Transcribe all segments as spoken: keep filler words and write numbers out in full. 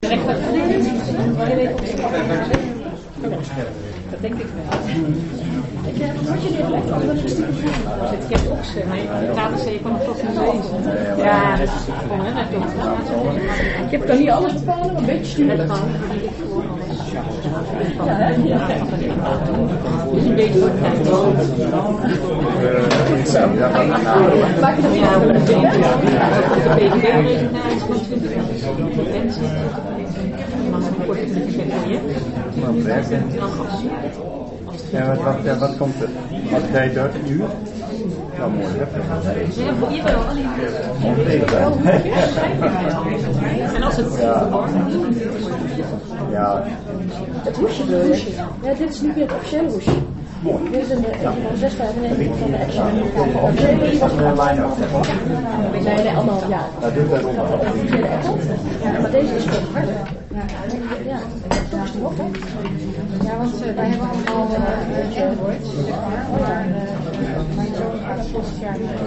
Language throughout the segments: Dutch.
Direct dat dat denk ik wel. Ik heb een woordje neergelegd, al wil ik stiekem gaan. Ik heb ook ze, maar je praten ze, je kan het toch niet lezen. Ja, dat is gewoon, hè, dat doet. Ik heb toch niet alles bepalen, maar een beetje sturen. Ja, hè? Ja. Dus een beetje voor de tijd. Goed zo. Maak je er weer aan de B V B-presentatie van twintig mensen. Dan wordt het een project. En wat, wat, wat komt er? Wat ga je door? Een uur? Nou, mooi. Ja, voor iedereen al en als het ja. Ja. Het hoesje bedoel je? Ja, dit is niet meer het officiële hoesje. Dit is een zes vijfennegentig van de Action. De officiële hoesje was een line-up. Nee, nee, anderhalf jaar. Dat doet dat onder. De officiële Apple. Ja, maar deze is toch harder. Ja, toch is die op, hè? Ja, want uh, wij hebben allemaal uh, Android, zeg maar. Maar uh, mijn zoon gaat volgend jaar naar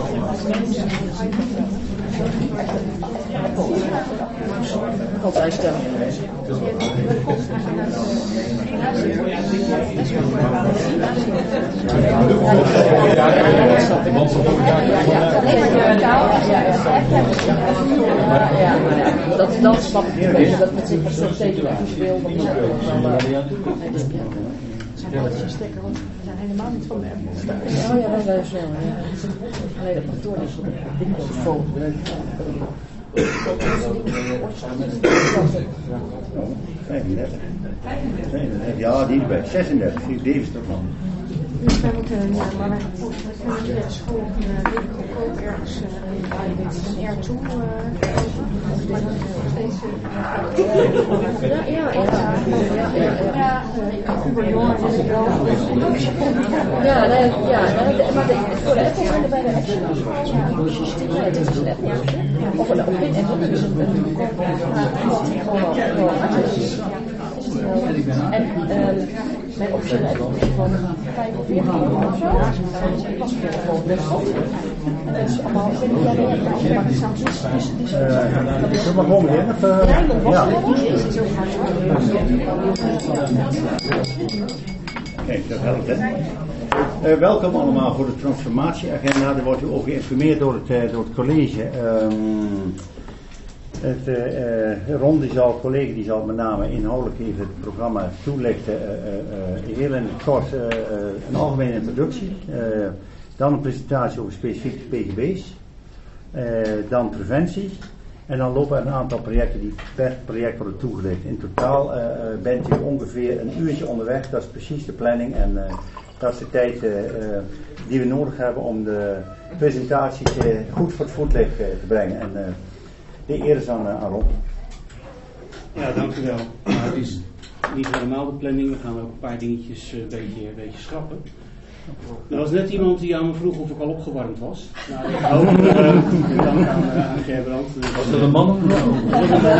Op uitstellen. Dat, dat snap ik een beetje, dat met zich wat zo tegen wil. Dat is een stekker, want we zijn helemaal niet van de Apple. Oh ja, dat is wel. Nee, dat kantoor is op de telefoon. vijfendertig. vijfendertig. Ja, die is bij zesendertig. Deze is toch man. Dus wij moeten, ja, maar wij kunnen hier de school een winkelkoop ergens een R twee maar dan steeds ja, ja, ja, ja, Uber jongen is het wel. ja, nee, ja, maar voor de Apple zijn er bij de Action ja, dit is een Apple of een Apple en dat is een en mijn officiële Apple is van vijfenveertig euro of zo. Dat was gewoon best goed. En dat is allemaal, ik weet niet, jij weet het wel, maar het zou niet. Zullen we gewoon beginnen? Ja. Kijk, dat helpt hè. Uh, welkom allemaal voor de transformatieagenda. Daar wordt u over geïnformeerd door het, uh, door het college. Um, het, uh, uh, Ron, die zal, collega, die zal met name inhoudelijk even het programma toelichten. Uh, uh, uh, heel in het kort uh, uh, een algemene introductie. Uh, dan een presentatie over specifieke P G B's. Uh, dan preventie. En dan lopen er een aantal projecten die per project worden toegelicht. In totaal uh, bent u ongeveer een uurtje onderweg. Dat is precies de planning. En uh, dat is de tijd uh, die we nodig hebben om de presentatie uh, goed voor het voetlicht uh, te brengen. En uh, de eer is aan, uh, aan Rob. Ja, dank u wel. Nou, het is niet helemaal de planning. We gaan ook een paar dingetjes een uh, beetje, uh, beetje schrappen. Er was net iemand die aan me vroeg of ik al opgewarmd was. Nou, ik hoop uh, dank aan, uh, aan Gerbrand. Was dat een man of een vrouw?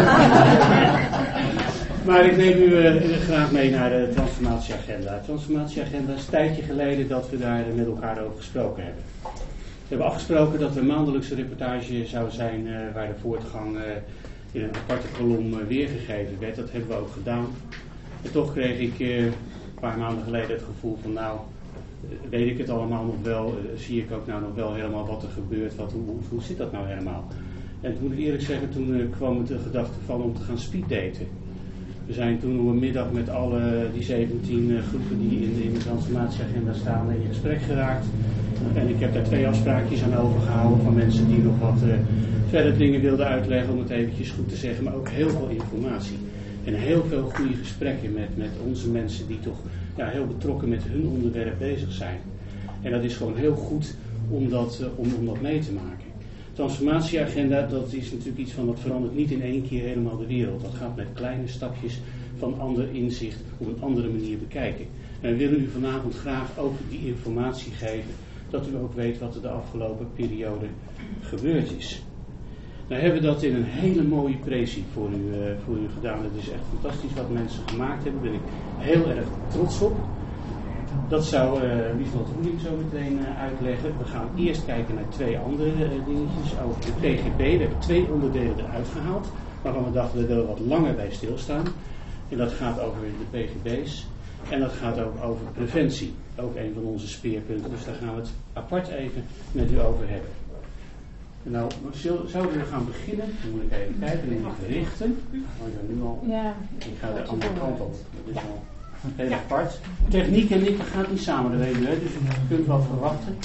Maar ik neem u uh, graag mee naar de transformatieagenda. De transformatieagenda is een tijdje geleden dat we daar met elkaar over gesproken hebben. We hebben afgesproken dat er een maandelijkse reportage zou zijn uh, waar de voortgang uh, in een aparte kolom uh, weergegeven werd. Dat hebben we ook gedaan. En toch kreeg ik uh, een paar maanden geleden het gevoel van nou, weet ik het allemaal nog wel, uh, zie ik ook nou nog wel helemaal wat er gebeurt, wat, hoe, hoe zit dat nou helemaal? En toen moet ik eerlijk zeggen, toen uh, kwam het de gedachte van om te gaan speeddaten. We zijn toen op een middag met alle die zeventien uh, groepen die in de, in de transformatieagenda staan in gesprek geraakt. En ik heb daar twee afspraakjes aan overgehouden van mensen die nog wat uh, verder dingen wilden uitleggen, om het eventjes goed te zeggen, maar ook heel veel informatie. En heel veel goede gesprekken met, met onze mensen die toch ja, heel betrokken met hun onderwerp bezig zijn. En dat is gewoon heel goed om dat, uh, om, om dat mee te maken. Transformatieagenda, dat is natuurlijk iets van dat verandert niet in één keer helemaal de wereld. Dat gaat met kleine stapjes van ander inzicht op een andere manier bekijken. En we willen u vanavond graag ook die informatie geven, dat u ook weet wat er de afgelopen periode gebeurd is. Nou hebben we dat in een hele mooie precie voor u, uh, voor u gedaan. Het is echt fantastisch wat mensen gemaakt hebben. Daar ben ik heel erg trots op. Dat zou uh, Liesbeth Roeling zo meteen uh, uitleggen. We gaan eerst kijken naar twee andere uh, dingetjes over de P G B. We hebben twee onderdelen eruit gehaald. waarvan we dachten we willen wat langer bij stilstaan. En dat gaat over de P G B's en dat gaat ook over preventie. Ook een van onze speerpunten, dus daar gaan we het apart even met u over hebben. Nou, zouden we gaan beginnen? Dan moet ik even kijken en even richten. Oh ja, nu al. Ja. Ik ga de andere kant op. Dat is al heel apart. Techniek en ik, dat gaat niet samen, dat weet u, hè? Dus u kunt wel verwachten.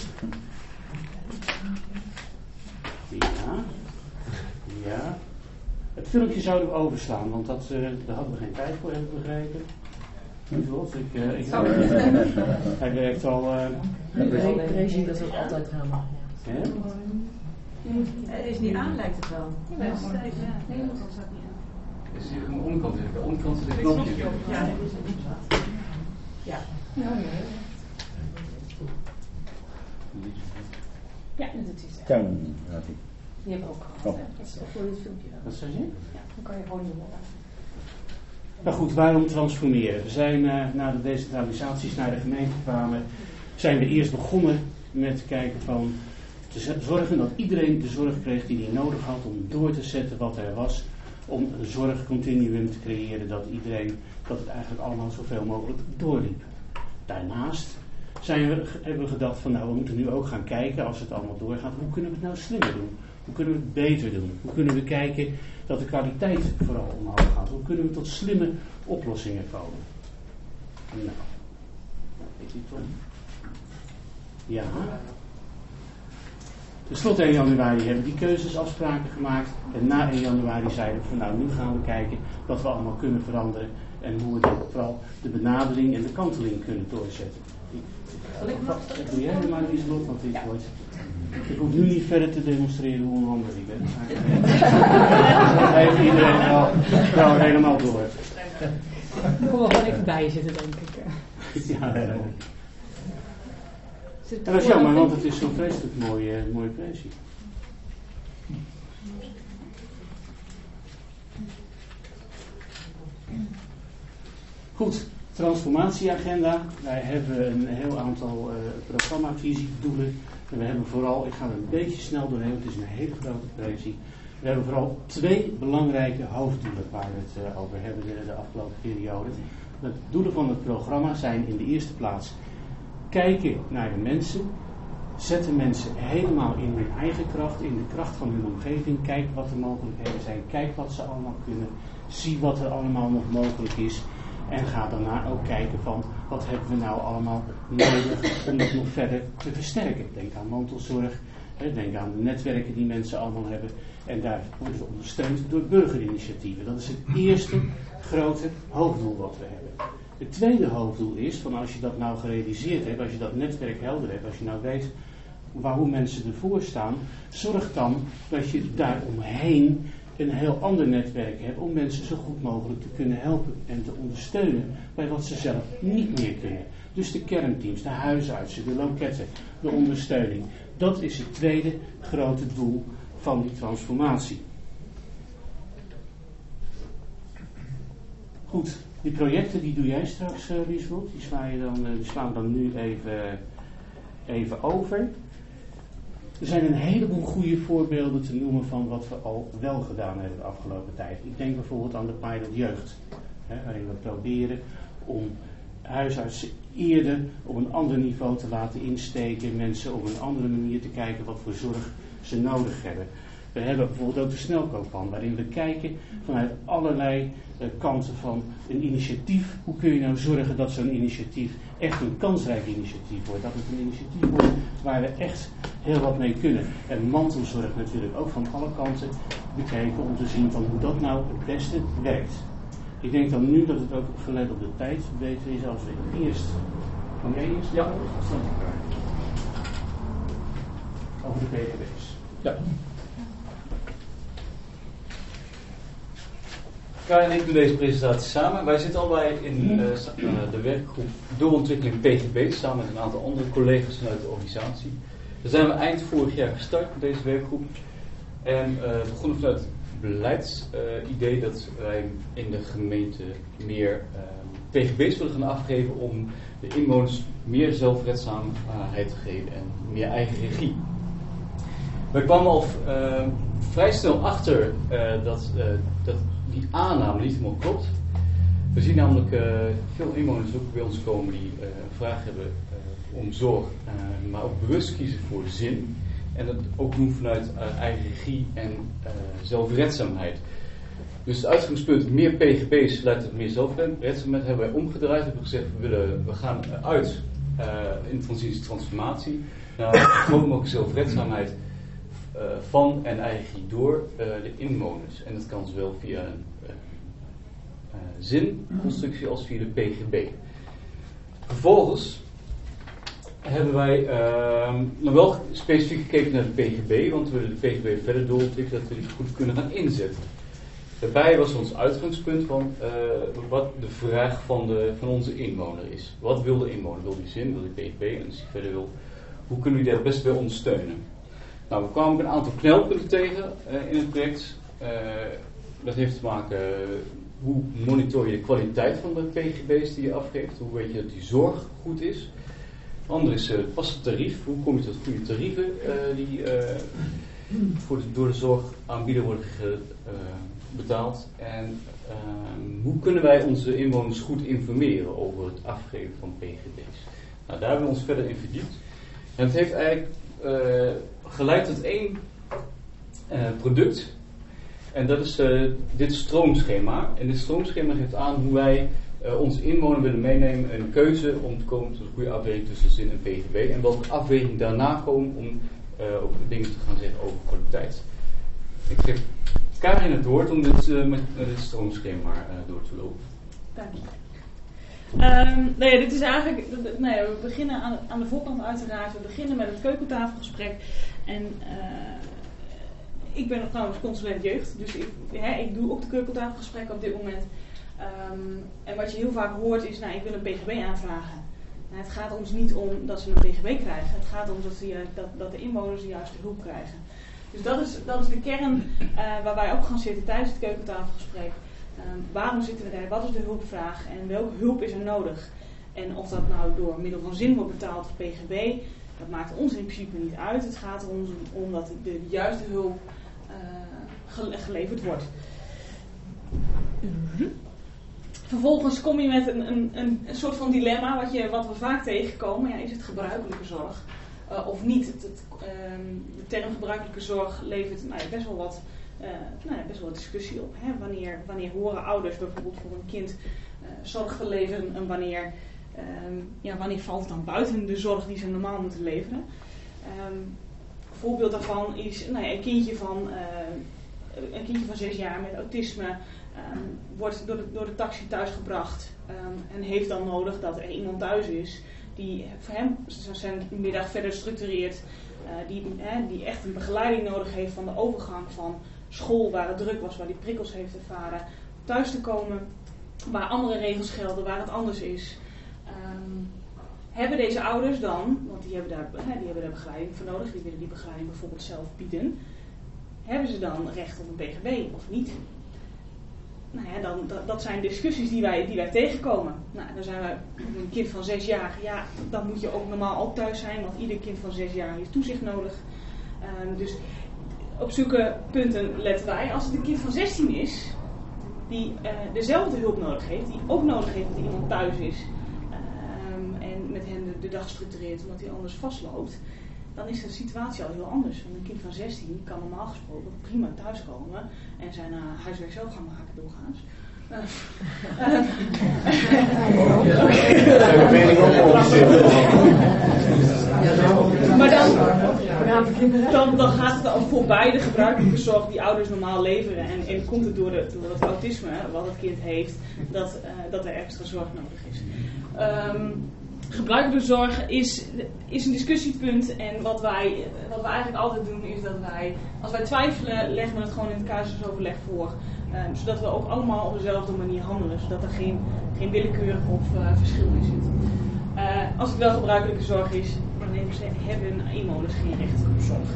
Ja. Ja. Het filmpje zouden we overslaan, want dat, uh, daar hadden we geen tijd voor, heb ik begrepen. Niet wat? Ik, uh, ik, hij werkt al. Uh, De regie dat ook altijd gaan. Hè? Het is niet aan, lijkt het wel. Ja, nee, dat staat niet aan. Is hier aan de onderkant, de onderkant zit een knopje. Ja, dat is het. Ja. Ja, dat is het. Toon, had ik. Die hebben we ook gehad. Hè? Dat is voor dit filmpje dan. Wat zei je? Ja, dan kan je gewoon niet horen. Nou goed, waarom transformeren? We zijn uh, na de decentralisaties naar de gemeente kwamen, zijn we eerst begonnen met kijken van te zorgen dat iedereen de zorg kreeg die hij nodig had om door te zetten wat er was, om een zorgcontinuum te creëren dat iedereen, dat het eigenlijk allemaal zoveel mogelijk doorliep. Daarnaast zijn we, hebben we gedacht van nou, we moeten nu ook gaan kijken als het allemaal doorgaat, hoe kunnen we het nou slimmer doen? Hoe kunnen we het beter doen? Hoe kunnen we kijken dat de kwaliteit vooral omhoog gaat? Hoe kunnen we tot slimme oplossingen komen? Nou, weet je toch? Ja. Ten slotte één januari hebben we die keuzesafspraken gemaakt. En na één januari zeiden we van nou, nu gaan we kijken wat we allemaal kunnen veranderen. En hoe we dan vooral de benadering en de kanteling kunnen doorzetten. Zal ik nog? Dat doe jij er maar iets op, want ik word... Ik hoef nu niet verder te demonstreren hoe een ander ik ben. Dat heeft iedereen wel, wel helemaal door. Ik kom wel gewoon even bij zitten, denk ik. Ja, helemaal. En dat is jammer, want het is zo'n vreselijk mooie, mooie pressie. Goed, transformatieagenda. Wij hebben een heel aantal uh, programmavisiedoelen. En we hebben vooral, ik ga er een beetje snel doorheen, het is een hele grote pressie. We hebben vooral twee belangrijke hoofddoelen waar we het uh, over hebben de, de afgelopen periode. De doelen van het programma zijn in de eerste plaats kijken naar de mensen. Zetten mensen helemaal in hun eigen kracht, in de kracht van hun omgeving. Kijk wat de mogelijkheden zijn, kijk wat ze allemaal kunnen. Zie wat er allemaal nog mogelijk is. En ga daarna ook kijken van wat hebben we nou allemaal nodig om dat nog verder te versterken. Denk aan mantelzorg, hè, denk aan de netwerken die mensen allemaal hebben. En daar wordt het ondersteund door burgerinitiatieven. Dat is het eerste grote hoofddoel wat we hebben. Het tweede hoofddoel is, van als je dat nou gerealiseerd hebt, als je dat netwerk helder hebt, als je nou weet waar, hoe mensen ervoor staan, zorg dan dat je daaromheen een heel ander netwerk hebt om mensen zo goed mogelijk te kunnen helpen en te ondersteunen bij wat ze zelf niet meer kunnen. Dus de kernteams, de huisartsen, de loketten, de ondersteuning. Dat is het tweede grote doel van die transformatie. Goed, die projecten die doe jij straks, uh, Liesbeth. Die, sla je dan, uh, die slaan we dan nu even, even over. Er zijn een heleboel goede voorbeelden te noemen van wat we al wel gedaan hebben de afgelopen tijd. Ik denk bijvoorbeeld aan de pilot jeugd, hè, waarin we proberen om huisartsen eerder op een ander niveau te laten insteken, mensen op een andere manier te kijken wat voor zorg ze nodig hebben. We hebben bijvoorbeeld ook de snelkooppan, waarin we kijken vanuit allerlei uh, kanten van een initiatief. Hoe kun je nou zorgen dat zo'n initiatief echt een kansrijk initiatief wordt? Dat het een initiatief wordt waar we echt heel wat mee kunnen. En mantelzorg natuurlijk ook van alle kanten bekijken om te zien van hoe dat nou het beste werkt. Ik denk dan nu dat het ook gelet op de tijd beter is als we eerst... Van jij eerst? Ja. Over de P G B's. Ja. Kai en ik doen deze presentatie samen. Wij zitten allebei in uh, de werkgroep doorontwikkeling P G B's samen met een aantal andere collega's vanuit de organisatie. Daar zijn we eind vorig jaar gestart met deze werkgroep. En uh, we begonnen vanuit het beleidsidee uh, dat wij in de gemeente meer uh, P G B's willen gaan afgeven om de inwoners meer zelfredzaamheid te geven en meer eigen regie. We kwamen al uh, vrij snel achter uh, dat, uh, dat die aanname niet helemaal klopt. We zien namelijk uh, veel inwoners ook bij ons komen die uh, een vraag hebben uh, om zorg, uh, maar ook bewust kiezen voor zin. En dat ook doen vanuit uh, eigen regie en uh, zelfredzaamheid. Dus het uitgangspunt meer P G B's leidt tot meer zelfredzaamheid hebben wij omgedraaid. We hebben gezegd we, willen, we gaan uit uh, in transitie transformatie naar groot mogelijk zelfredzaamheid uh, van en eigen regie door uh, de inwoners. En dat kan zowel via een uh, uh, zinconstructie als via de P G B. Vervolgens hebben wij uh, nog wel specifiek gekeken naar de P G B, want we willen de P G B verder doorontwikkelen, dat we die goed kunnen gaan inzetten. Daarbij was ons uitgangspunt van uh, wat de vraag van, de, van onze inwoner is. Wat wil de inwoner? Wil die zin, wil die P G B? En als hij verder wil, hoe kunnen we die daar best bij ondersteunen? Nou, we kwamen ook een aantal knelpunten tegen uh, in het project. Uh, dat heeft te maken, uh, hoe monitor je de kwaliteit van de P G B's die je afgeeft? Hoe weet je dat die zorg goed is? Het andere is uh, pas het tarief. Hoe kom je tot goede tarieven uh, die uh, voor de, door de zorgaanbieder worden ge, uh, betaald? En uh, hoe kunnen wij onze inwoners goed informeren over het afgeven van P G B's? Nou, daar hebben we ons verder in verdiept. En het heeft eigenlijk uh, geleid tot één uh, product. En dat is uh, dit stroomschema. En dit stroomschema geeft aan hoe wij uh, onze inwoner willen meenemen in een keuze om te komen tot een goede afweging tussen zin en P G B. En welke afweging daarna komen om uh, ook dingen te gaan zeggen over kwaliteit. Ik geef Karin het woord om dit, uh, met uh, dit stroomschema uh, door te lopen. Dank je. Um, nou ja, dit is eigenlijk, nou ja, we beginnen aan, aan de voorkant uiteraard. We beginnen met het keukentafelgesprek. En uh, ik ben trouwens consulent jeugd, dus ik, hè, ik doe ook de keukentafelgesprekken op dit moment. Um, en wat je heel vaak hoort is, nou, ik wil een P G B aanvragen. Nou, het gaat ons niet om dat ze een P G B krijgen. Het gaat om dat, ze, dat, dat de inwoners de juiste hulp krijgen. Dus dat is, dat is de kern uh, waar wij op gaan zitten tijdens het keukentafelgesprek. Um, waarom zitten we daar? Wat is de hulpvraag? En welke hulp is er nodig? En of dat nou door middel van zin wordt betaald of P G B, dat maakt ons in principe niet uit. Het gaat er ons om dat de, de juiste hulp uh, gele- geleverd wordt. Mm-hmm. Vervolgens kom je met een, een, een, een soort van dilemma wat, je, wat we vaak tegenkomen. Ja, is het gebruikelijke zorg uh, of niet? Het, het, um, de term gebruikelijke zorg levert nou, best wel wat Uh, nou ja, best wel discussie op. Hè? Wanneer, wanneer horen ouders bijvoorbeeld voor een kind uh, zorg verleveren en wanneer, um, ja, wanneer valt het dan buiten de zorg die ze normaal moeten leveren. Um, een voorbeeld daarvan is nou ja, een, kindje van, uh, een kindje van zes jaar met autisme um, wordt door de, door de taxi thuisgebracht um, en heeft dan nodig dat er iemand thuis is die voor hem zijn middag verder structureert, uh, die, uh, die echt een begeleiding nodig heeft van de overgang van school waar het druk was, waar die prikkels heeft ervaren, thuis te komen, waar andere regels gelden, waar het anders is. Um, hebben deze ouders dan, want die hebben, daar, hè, die hebben daar begeleiding voor nodig, die willen die begeleiding bijvoorbeeld zelf bieden, hebben ze dan recht op een P G B of niet? Nou ja, dan, dat, dat zijn discussies die wij, die wij tegenkomen. Nou, dan zijn we een kind van zes jaar, ja, dan moet je ook normaal ook thuis zijn, want ieder kind van zes jaar heeft toezicht nodig. Um, dus op zulke punten letten wij. Als het een kind van zestien is, die uh, dezelfde hulp nodig heeft, die ook nodig heeft dat er iemand thuis is um, en met hen de, de dag structureert omdat hij anders vastloopt, dan is de situatie al heel anders. Want een kind van zestien kan normaal gesproken prima thuiskomen en zijn uh, huiswerk zelf gaan maken doorgaans. Uh, uh, maar dan, dan, dan gaat het al voorbij de gebruikelijke zorg die ouders normaal leveren. En, en komt het door, de, door het autisme wat het kind heeft, dat, uh, dat er extra zorg nodig is. Um, gebruikelijke zorg is, is een discussiepunt. En wat wij, wat wij eigenlijk altijd doen is dat wij, als wij twijfelen, leggen we het gewoon in het casusoverleg voor. Um, zodat we ook allemaal op dezelfde manier handelen. Zodat er geen, geen willekeur of uh, verschil in zit. Uh, als het wel gebruikelijke zorg is, dan hebben inwoners geen recht op zorg.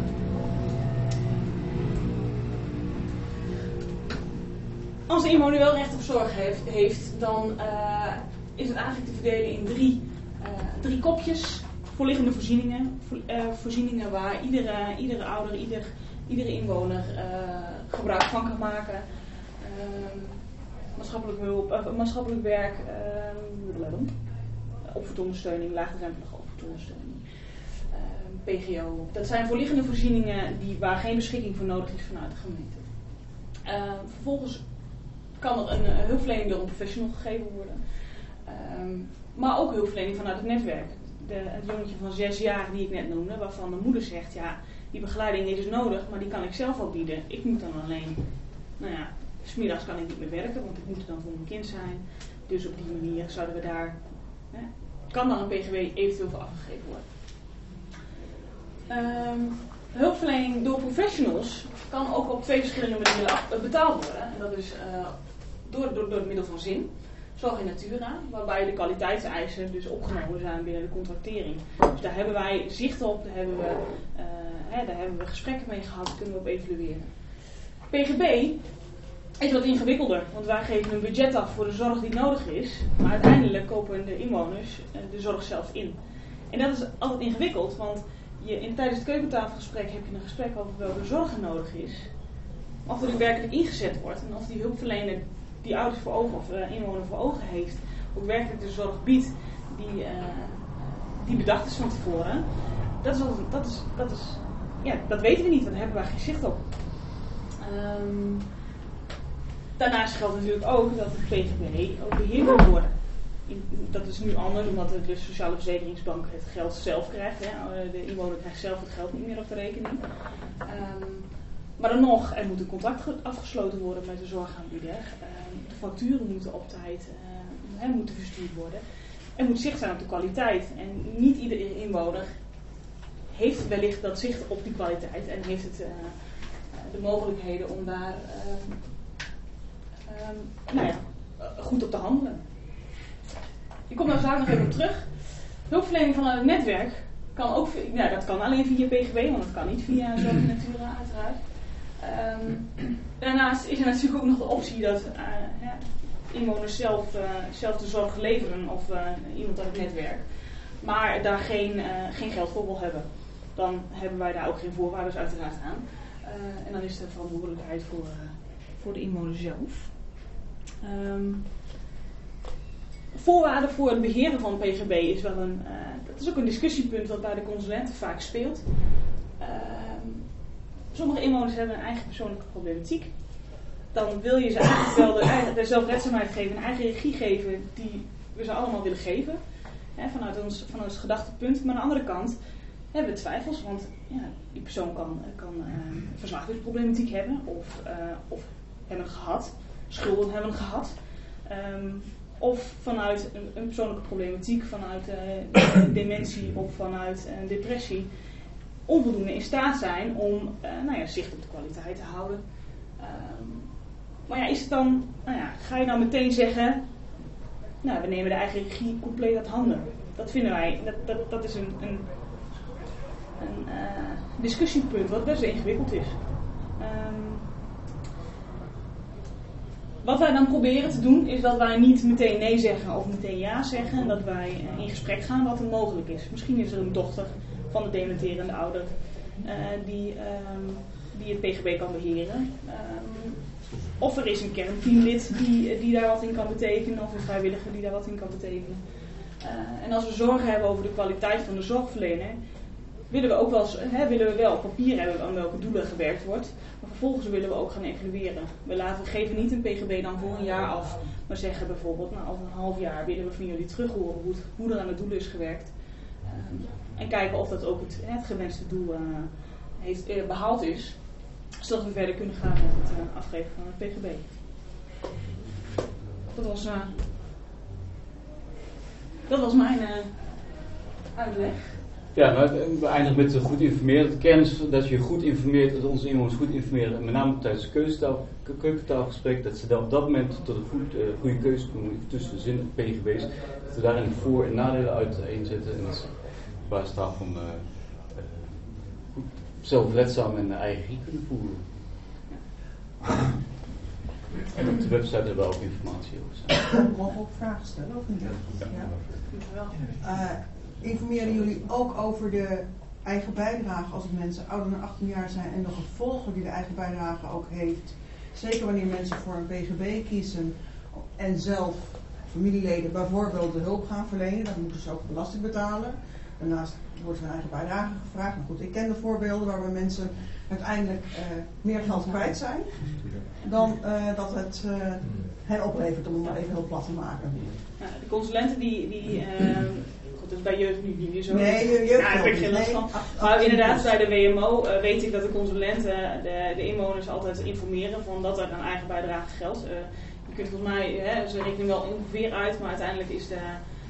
Als de inwoner wel recht op zorg heeft, heeft dan uh, is het eigenlijk te verdelen in drie, uh, drie kopjes. voorliggende voorzieningen, vo, uh, voorzieningen waar iedere, iedere ouder, ieder, iedere inwoner uh, gebruik van kan maken. Uh, maatschappelijk hulp, uh, maatschappelijk werk, uh, opvoedondersteuning, laagdrempelige opvoedondersteuning, uh, P G O. Dat zijn voorliggende voorzieningen die, waar geen beschikking voor nodig is vanuit de gemeente. Uh, vervolgens kan er een uh, hulpverlening door een professional gegeven worden. Um, maar ook hulpverlening vanuit het netwerk. De, het jongetje van zes jaar die ik net noemde, waarvan de moeder zegt, ja, die begeleiding is nodig, maar die kan ik zelf ook bieden. Ik moet dan alleen, nou ja, 's middags kan ik niet meer werken, want ik moet er dan voor mijn kind zijn. Dus op die manier zouden we daar, hè, kan dan een P G B eventueel voor afgegeven worden. Um, hulpverlening door professionals kan ook op twee verschillende manieren betaald worden. En dat is uh, door, door, door het middel van zin. Zorg in natura, waarbij de kwaliteitseisen dus opgenomen zijn binnen de contractering. Dus daar hebben wij zicht op, daar hebben we, uh, hè, daar hebben we gesprekken mee gehad, daar kunnen we op evalueren. P G B is wat ingewikkelder, want wij geven een budget af voor de zorg die nodig is, maar uiteindelijk kopen de inwoners uh, de zorg zelf in. En dat is altijd ingewikkeld, want je, in, tijdens het keukentafelgesprek heb je een gesprek over welke zorg er nodig is, of er ook werkelijk ingezet wordt en of die hulpverlener die ouders voor ogen of uh, inwoner voor ogen heeft, ook werkelijk de zorg biedt die, uh, die bedacht is van tevoren. Dat is, altijd, dat is, dat is, ja, dat weten we niet, want daar hebben wij geen zicht op. Um, daarnaast geldt natuurlijk ook dat de P G B ook beheerd moet worden. In, dat is nu anders, omdat de, de Sociale Verzekeringsbank het geld zelf krijgt. Hè. De inwoner krijgt zelf het geld niet meer op de rekening. Um, Maar dan nog, er moet een contract afgesloten worden met de zorgaanbieder. Uh, de facturen moeten op tijd uh, moeten verstuurd worden. Er moet zicht zijn op de kwaliteit. En niet iedere inwoner heeft wellicht dat zicht op die kwaliteit. En heeft het, uh, de mogelijkheden om daar uh, uh, nou ja, goed op te handelen. Ik kom daar zo nog even op terug. Hulpverlening vanuit het netwerk kan ook, nou, dat kan alleen via P G B, want dat kan niet via Zorg in Natura uiteraard. Um, daarnaast is er natuurlijk ook nog de optie dat uh, ja, inwoners zelf, uh, zelf de zorg leveren of uh, iemand uit het netwerk, maar daar geen, uh, geen geld voor wil hebben. Dan hebben wij daar ook geen voorwaarden uiteraard aan. Uh, en dan is de verantwoordelijkheid voor, uh, voor de inwoner zelf. Um, voorwaarden voor het beheren van P G B is wel een, uh, dat is ook een discussiepunt wat bij de consulenten vaak speelt. Uh, Sommige inwoners hebben een eigen persoonlijke problematiek. Dan wil je ze eigenlijk wel de, eigen, de zelfredzaamheid geven, een eigen regie geven die we ze allemaal willen geven. Hè, vanuit, ons, vanuit ons gedachtepunt. Maar aan de andere kant hebben we twijfels, want ja, die persoon kan, kan uh, verslavingsproblematiek hebben of, uh, of hebben gehad, schulden hebben gehad. Um, of vanuit een, een persoonlijke problematiek, vanuit uh, dementie of vanuit uh, depressie. Onvoldoende in staat zijn om uh, nou ja, zicht op de kwaliteit te houden. Um, maar ja, is het dan, nou ja, ga je dan meteen zeggen, nou, we nemen de eigen regie compleet uit handen. Dat vinden wij, dat, dat, dat is een, een, een uh, discussiepunt wat best ingewikkeld is. Um, wat wij dan proberen te doen, is dat wij niet meteen nee zeggen of meteen ja zeggen. En dat wij uh, in gesprek gaan wat er mogelijk is. Misschien is er een dochter van de dementerende ouder uh, die, um, die het P G B kan beheren. Um, of er is een kernteamlid die, die daar wat in kan betekenen, of een vrijwilliger die daar wat in kan betekenen. Uh, en als we zorgen hebben over de kwaliteit van de zorgverlener, willen we ook wel, hè, willen we wel op papier hebben aan welke doelen gewerkt wordt, maar vervolgens willen we ook gaan evalueren. We laten, geven niet een P G B dan voor een jaar af, maar zeggen bijvoorbeeld, nou, over een half jaar willen we van jullie terug horen hoe, het, hoe er aan het doel is gewerkt. Um, En kijken of dat ook het, het gewenste doel uh, heeft, uh, behaald is. Zodat we verder kunnen gaan met het uh, afgeven van het P G B. Dat was, uh, dat was mijn uh, uitleg. Ja, nou, we eindigen met goed informeren. De kern is dat je goed informeert, dat onze inwoners goed informeren. Met name tijdens het keukentafel, keukentafelgesprek. Dat ze dan op dat moment tot een goed, uh, goede keuze doen tussen de zin en P G B's. Dat we daarin de voor- en nadelen uiteenzetten. En dat ze op basis daarvan uh, uh, goed, zelfredzaam en eigen regie kunnen voeren. Ja. En op de website hebben we ook informatie over. Mag ik ook vragen stellen of niet? Ja. Ja. Uh, informeren jullie ook over de eigen bijdrage als mensen ouder dan achttien jaar zijn en de gevolgen die de eigen bijdrage ook heeft? Zeker wanneer mensen voor een P G B kiezen en zelf familieleden bijvoorbeeld de hulp gaan verlenen, dan moeten ze ook belasting betalen. Daarnaast wordt er een eigen bijdrage gevraagd. Maar goed, ik ken de voorbeelden waarbij mensen uiteindelijk uh, meer geld kwijt zijn dan uh, dat het uh, hen oplevert, om het maar even heel plat te maken. Nou, de consulenten die, die uh, goed, dat is bij jeugd nu niet meer zo. Nee, jeugd ja, daar heb ik geen last van. Maar inderdaad, bij de W M O uh, weet ik dat de consulenten de, de inwoners altijd informeren van dat er een eigen bijdrage geldt. Uh, je kunt volgens mij, hè, ze rekenen wel ongeveer uit, maar uiteindelijk is de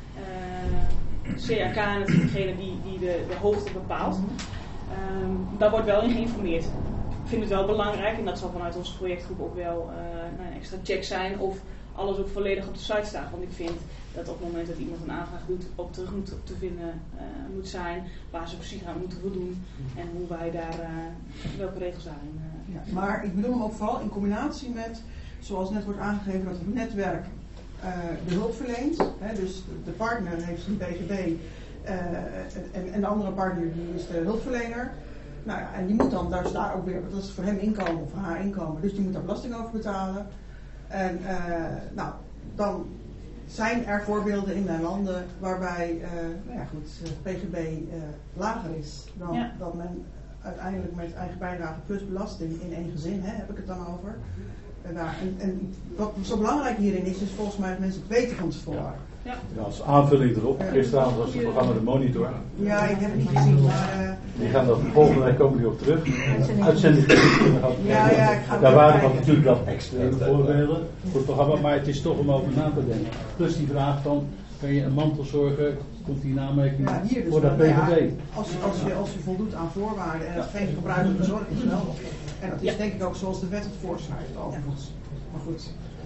uh, C A K natuurlijk degene die, die de, de hoogte bepaalt. Um, daar wordt wel in geïnformeerd. Ik vind het wel belangrijk, en dat zal vanuit onze projectgroep ook wel uh, nou, een extra check zijn, of alles ook volledig op de site staat. Want ik vind dat op het moment dat iemand een aanvraag doet, ook terug moet te vinden uh, moet zijn, waar ze precies aan moeten voldoen en hoe wij daar, uh, welke regels daarin. Uh, ja, maar ik bedoel hem ook vooral in combinatie met, zoals net wordt aangegeven, dat het netwerk uh, de hulp verleent. Hè, dus de partner heeft een P G B uh, en, en de andere partner die is de hulpverlener. Nou ja, en die moet dan, daar is daar ook weer, dat is voor hem inkomen of voor haar inkomen, dus die moet daar belasting over betalen. En uh, nou, dan zijn er voorbeelden in mijn landen waarbij uh, nou ja, goed, P G B uh, lager is dan ja. dat men uiteindelijk met eigen bijdrage plus belasting in één gezin, hè, heb ik het dan over. Uh, daar. En, en wat zo belangrijk hierin is, is volgens mij dat mensen het weten van tevoren. Ja. Ja, als aanvulling erop, gisteravond was het programma De Monitor. Ja, ik heb het niet gezien, maar... Uh, die gaan dat volgende week komen die op terug. Uitzending gehad. Ja, ja, ik ga daar waren dan natuurlijk wel extreme voorbeelden voor het programma, maar het is toch om over na te denken. Plus die vraag van, kan je een mantelzorger, komt die in aanmerking ja, hier dus voor dat P G B? Ja, als, als, je, als je voldoet aan voorwaarden en het geen gebruikelijke zorg is wel. En dat is ja. denk ik ook zoals de wet het voorschrijft overigens. Maar goed.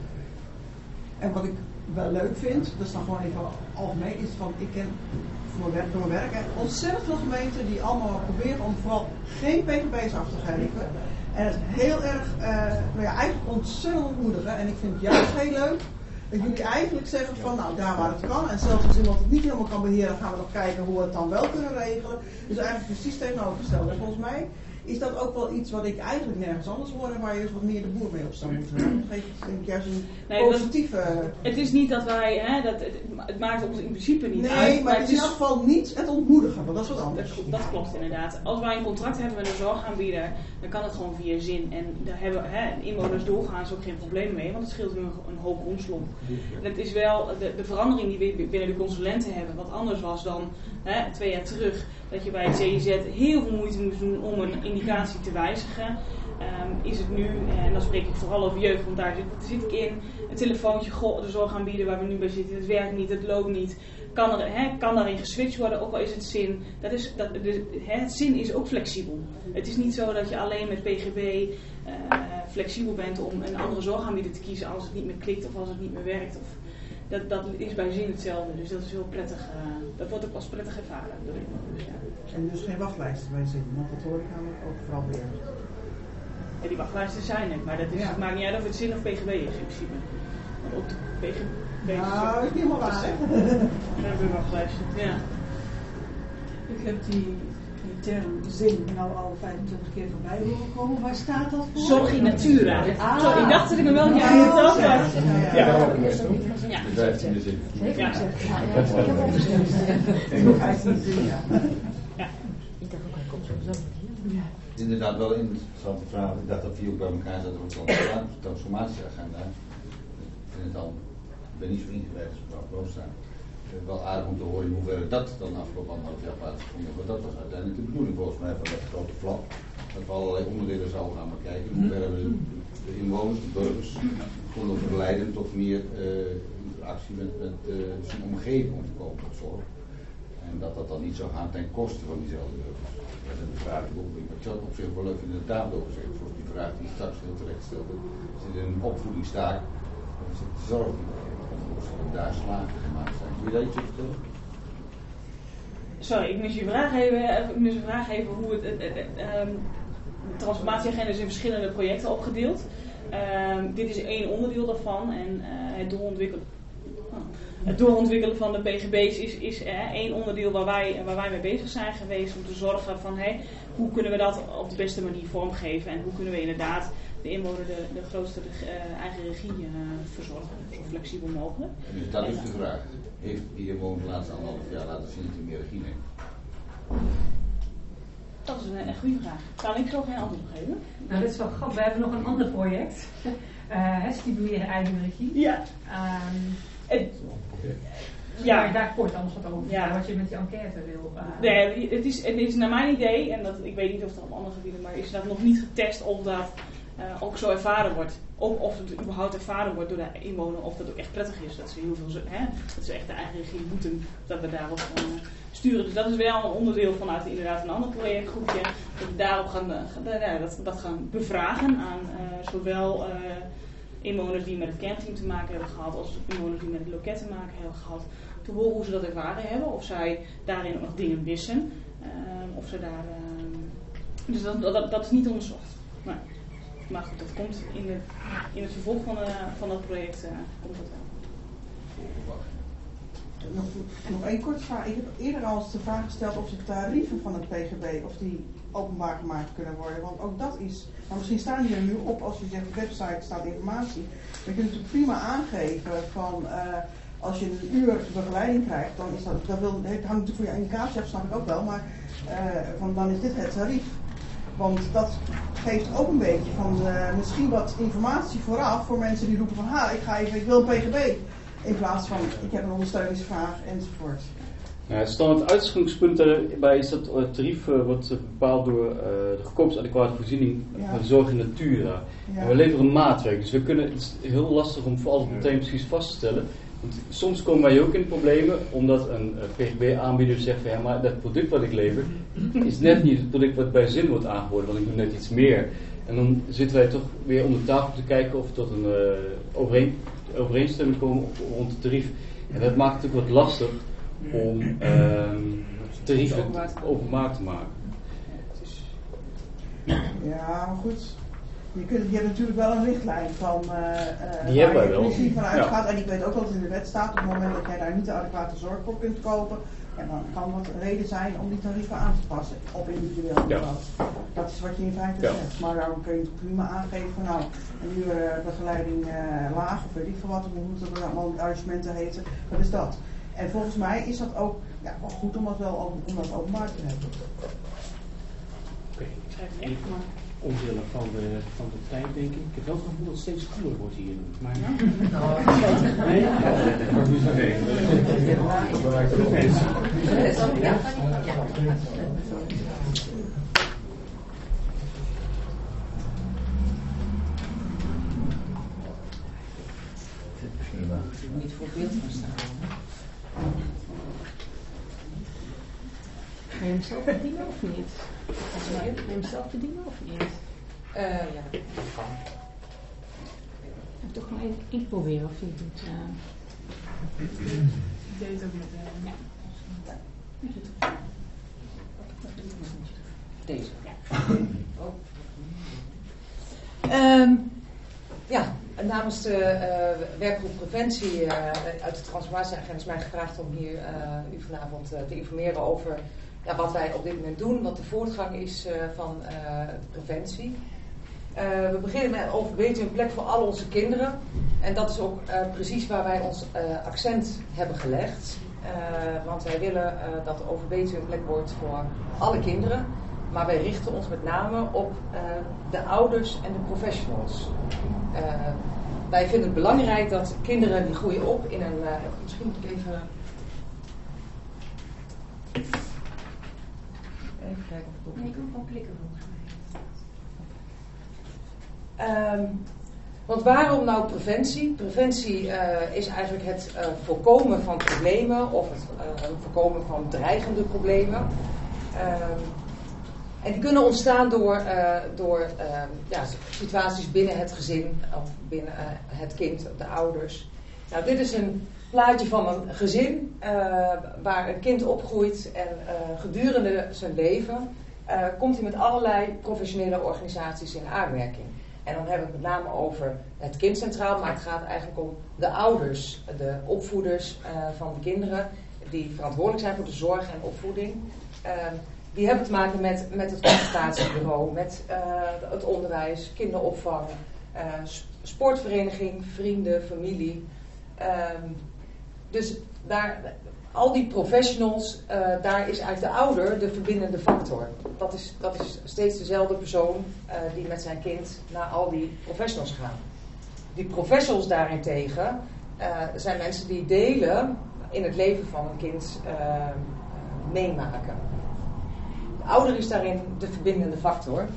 En wat ik wel leuk vind, dat is dan gewoon even algemeen, is van, ik ken voor mijn werk, door mijn werk, hè, ontzettend veel gemeenten die allemaal proberen om vooral geen P G B's af te geven. En het heel erg, uh, nou ja, eigenlijk ontzettend ontmoedigen. En ik vind het juist heel leuk dat jullie eigenlijk zeggen van, nou, daar waar het kan. En zelfs als iemand het niet helemaal kan beheren, gaan we nog kijken hoe we het dan wel kunnen regelen. Dus eigenlijk precies tegenovergesteld. En volgens mij is dat ook wel iets wat ik eigenlijk nergens anders hoor en waar je dus wat meer de boer mee op zou moeten doen. Dat geeft denk ik juist een nee, positieve... Dat, het is niet dat wij, hè, dat, het, het maakt ons in principe niet nee, uit. Nee, maar het is in elk geval niet het ontmoedigen, want dat is wat anders. Dat, dat klopt inderdaad. Als wij een contract hebben met een zorgaanbieder, dan kan het gewoon via zin. En daar hebben hè, inwoners doorgaans ook geen probleem mee, want het scheelt een, een hoop romslomp. En het is wel de, de verandering die we binnen de consulenten hebben, wat anders was dan hè, twee jaar terug, dat je bij het C I Z heel veel moeite moest doen om een indicatie te wijzigen. Um, is het nu, en dan spreek ik vooral over jeugd, want daar zit, zit ik in, een telefoontje, goh, de zorgaanbieder waar we nu bij zitten, het werkt niet, het loopt niet. Kan, er, hè, kan daarin geswitcht worden, ook al is het zin. Dat is, dat, de, hè, het zin is ook flexibel. Het is niet zo dat je alleen met P G B uh, flexibel bent om een andere zorgaanbieder te kiezen als het niet meer klikt of als het niet meer werkt. Of, dat, dat is bij zin hetzelfde, dus dat is heel prettig. Uh, dat wordt ook als prettig ervaren. Dus, ja. En dus geen wachtlijsten bij zin, want dat hoor ik namelijk ook vooral weer. Ja, die wachtlijsten zijn er, maar dat is, ja. het maakt niet uit of het zin of P G B is in principe. Want op de P G B is nou, dat is niet helemaal waar. We hebben wachtlijsten, ja. Ik heb die, die term zin nou al vijfentwintig keer voorbij horen komen. Waar staat dat voor? Zorg in natura. Ah. Sorry, ik dacht dat ik hem wel niet aan het af was. Ja, ja. De vijftiende zin. Zeker ja. gezegd. Ja, ja, ik heb ook gezegd. Ja. Ik dacht ook, hij komt sowieso niet hier. Ja. Het is inderdaad wel een interessante vraag. Ik dacht dat die ook bij elkaar zaten op de transformatieagenda. Ik vind het dan, ik ben niet zo ingewijd als mevrouw Klooster. Wel aardig om te horen in hoeverre dat dan afgelopen anderhalf jaar plaatsgevonden. Want dat was uiteindelijk de bedoeling volgens mij van dat grote flap. Dat we allerlei onderdelen zouden gaan bekijken. In hoeverre we de inwoners, de burgers, konden verleiden tot meer uh, interactie met, met uh, zijn omgeving om te komen tot zorg. En dat dat dan niet zou gaan ten koste van diezelfde burgers. Dat is de vraag die ook, ik zou het op zich wel leuk in de tafel over zeggen, zoals die vraag die straks heel terecht stelde. Zit in een opvoedingstaak, of is het de zorg die of daar slagen gemaakt zijn. Kun je daar iets over vertellen? Sorry, ik moest je vraag even, ik moest je vraag even hoe het, het, het, het um, de transformatieagenda is in verschillende projecten opgedeeld. Um, dit is één onderdeel daarvan en uh, het doorontwikkelen. het doorontwikkelen van de P G B's is, is eh, één onderdeel waar wij, waar wij mee bezig zijn geweest. Om te zorgen van hey, hoe kunnen we dat op de beste manier vormgeven. En hoe kunnen we inderdaad de inwoner de, de grootste uh, eigen regie uh, verzorgen. Zo flexibel mogelijk. En dus dat is de vraag. Heeft die inwoner de laatste anderhalf jaar laten zien dat hij meer regie neemt? Dat is een, een goede vraag. Kan ik zo geen antwoord op geven? Nou, dit is wel grappig. We hebben nog een ander project. Uh, stimuleren eigen regie. Ja. Um, het, ja. Maar daar kort anders wat over. Ja. Wat je met die enquête wil. Uh, nee, het is, het is naar mijn idee, en dat, ik weet niet of het op andere gebieden, maar is dat nog niet getest of dat uh, ook zo ervaren wordt. Of, of het überhaupt ervaren wordt door de inwoner, of dat ook echt prettig is. Dat ze heel veel, hè, dat ze echt de eigen regie moeten, dat we daarop gaan uh, sturen. Dus dat is wel een onderdeel vanuit inderdaad een ander projectgroepje. Dat we daarop gaan, uh, gaan, dat, dat gaan bevragen aan uh, zowel uh, inwoners die met het kernteam te maken hebben gehad, als inwoners die met het loket te maken hebben gehad. Te horen hoe ze dat ervaren hebben, of zij daarin nog dingen missen. Uh, of ze daar, uh, dus dat, dat, dat is niet onderzocht. Maar, maar goed, dat komt in, de, in het vervolg van, uh, van dat project. Uh, komt dat wel. Nog, nog één korte vraag. Ik heb eerder al eens de vraag gesteld of de tarieven van het P G B of die openbaar gemaakt kunnen worden. Want ook dat is, nou misschien staan die er nu op als je zegt op de website staat informatie. Maar je kunt natuurlijk prima aangeven van uh, als je een uur begeleiding krijgt, dan is dat, dat, wil, dat hangt natuurlijk voor je indicatie af, snap ik ook wel, maar uh, van, dan is dit het tarief. Want dat geeft ook een beetje van uh, misschien wat informatie vooraf voor mensen die roepen van ha, ik ga even, ik wil een P G B. In plaats van ik heb een ondersteuningsvraag enzovoort. Nou, het standaard uitgangspunt daarbij is dat het tarief uh, wordt bepaald door uh, de goedkoopste adequate voorziening ja. van de zorg in natura. Ja. En we leveren maatwerk, dus we kunnen, het is heel lastig om voor alles meteen precies vast te stellen. Want soms komen wij ook in problemen omdat een uh, P G B-aanbieder zegt van ja, maar dat product wat ik lever is net niet het product wat bij zin wordt aangeboden, want ik doe net iets meer. En dan zitten wij toch weer om de tafel te kijken of we tot een uh, overeen, overeenstemming komen rond het tarief. En dat maakt het natuurlijk wat lastig om uh, tarieven openbaar te maken. Ja, maar goed. Je, kunt, je hebt natuurlijk wel een richtlijn van uh, uh, die waar je wel. principe van uitgaat. Ja. En ik weet ook dat het in de wet staat op het moment dat jij daar niet de adequate zorg voor kunt kopen. En dan kan dat een reden zijn om die tarieven aan te passen op individueel niveau. Ja. Dat is wat je in feite ja. zegt. Maar dan kun je prima aangeven van nou, een uur uh, begeleiding uh, laag of weet ik veel wat, hoe moet dat allemaal arrangementen heten, dat is dat. En volgens mij is dat ook ja, wel goed om dat wel open, om dat openbaar te hebben. Oké, okay. Even omwille van de, van de tijd denk ik. Ik heb wel het gevoel dat het steeds koeler wordt hier. Maar ja? Nee? Dat is nog één. Niet voor beeld gaan staan. Ga je hem zelf verdienen of niet? Ga je hem zelf verdienen of niet? Uh, ja, dat kan. Ik toch gewoon één één proberen of je het doet. Uh... Ik deed het ook met uh... Deze. Ja. Oh. Um, ja, namens de uh, werkgroep Preventie uh, uit de transformatieagenda is mij gevraagd om hier uh, u vanavond uh, te informeren over ja, wat wij op dit moment doen, wat de voortgang is uh, van uh, preventie. Uh, we beginnen met overweten een plek voor al onze kinderen. En dat is ook uh, precies waar wij ons uh, accent hebben gelegd. Uh, want wij willen uh, dat overweten een plek wordt voor alle kinderen. Maar wij richten ons met name op uh, de ouders en de professionals. Uh, wij vinden het belangrijk dat kinderen die groeien op in een... Uh, misschien moet ik even... Even kijken of ik... Nee, ik kan gewoon klikken volgens mij. Um, want waarom nou preventie? Preventie uh, is eigenlijk het uh, voorkomen van problemen of het uh, voorkomen van dreigende problemen. Um, en die kunnen ontstaan door, uh, door uh, ja, situaties binnen het gezin of binnen uh, het kind of de ouders. Nou, dit is een plaatje van een gezin uh, waar een kind opgroeit en uh, gedurende zijn leven uh, komt hij met allerlei professionele organisaties in aanmerking. En dan hebben we het met name over het kind centraal, maar het gaat eigenlijk om de ouders, de opvoeders uh, van de kinderen, die verantwoordelijk zijn voor de zorg en opvoeding. Uh, die hebben te maken met, met het consultatiebureau, met uh, het onderwijs, kinderopvang, uh, sportvereniging, vrienden, familie. Uh, dus daar, al die professionals, uh, daar is eigenlijk de ouder de verbindende factor. Dat is, dat is steeds dezelfde persoon uh, die met zijn kind naar al die professionals gaan. Die professionals daarentegen uh, zijn mensen die delen in het leven van een kind uh, uh, meemaken. De ouder is daarin de verbindende factor.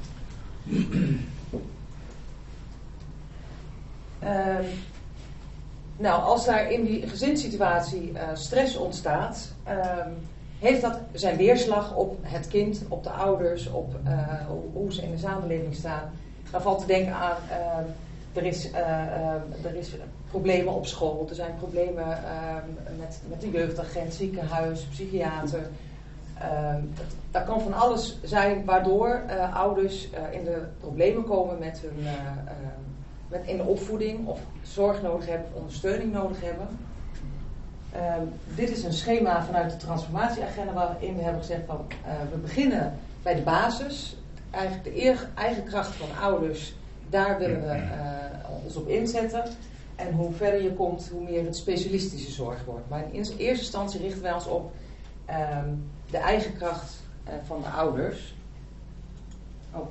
Uh, nou, als daar in die gezinssituatie uh, stress ontstaat, uh, heeft dat zijn weerslag op het kind, op de ouders, op uh, hoe ze in de samenleving staan. Dan valt te denken aan, uh, er, is, uh, uh, er is problemen op school, er zijn problemen uh, met, met de jeugdagent, ziekenhuis, psychiater. Uh, dat kan van alles zijn waardoor uh, ouders uh, in de problemen komen met hun, uh, uh, met in de opvoeding of zorg nodig hebben of ondersteuning nodig hebben. Uh, dit is een schema vanuit de transformatieagenda waarin we hebben gezegd van uh, we beginnen bij de basis. Eigenlijk de eer, eigen kracht van ouders, daar willen we uh, ons op inzetten. En hoe verder je komt, hoe meer het specialistische zorg wordt. Maar in eerste instantie richten wij ons op uh, de eigen kracht uh, van de ouders. Oh.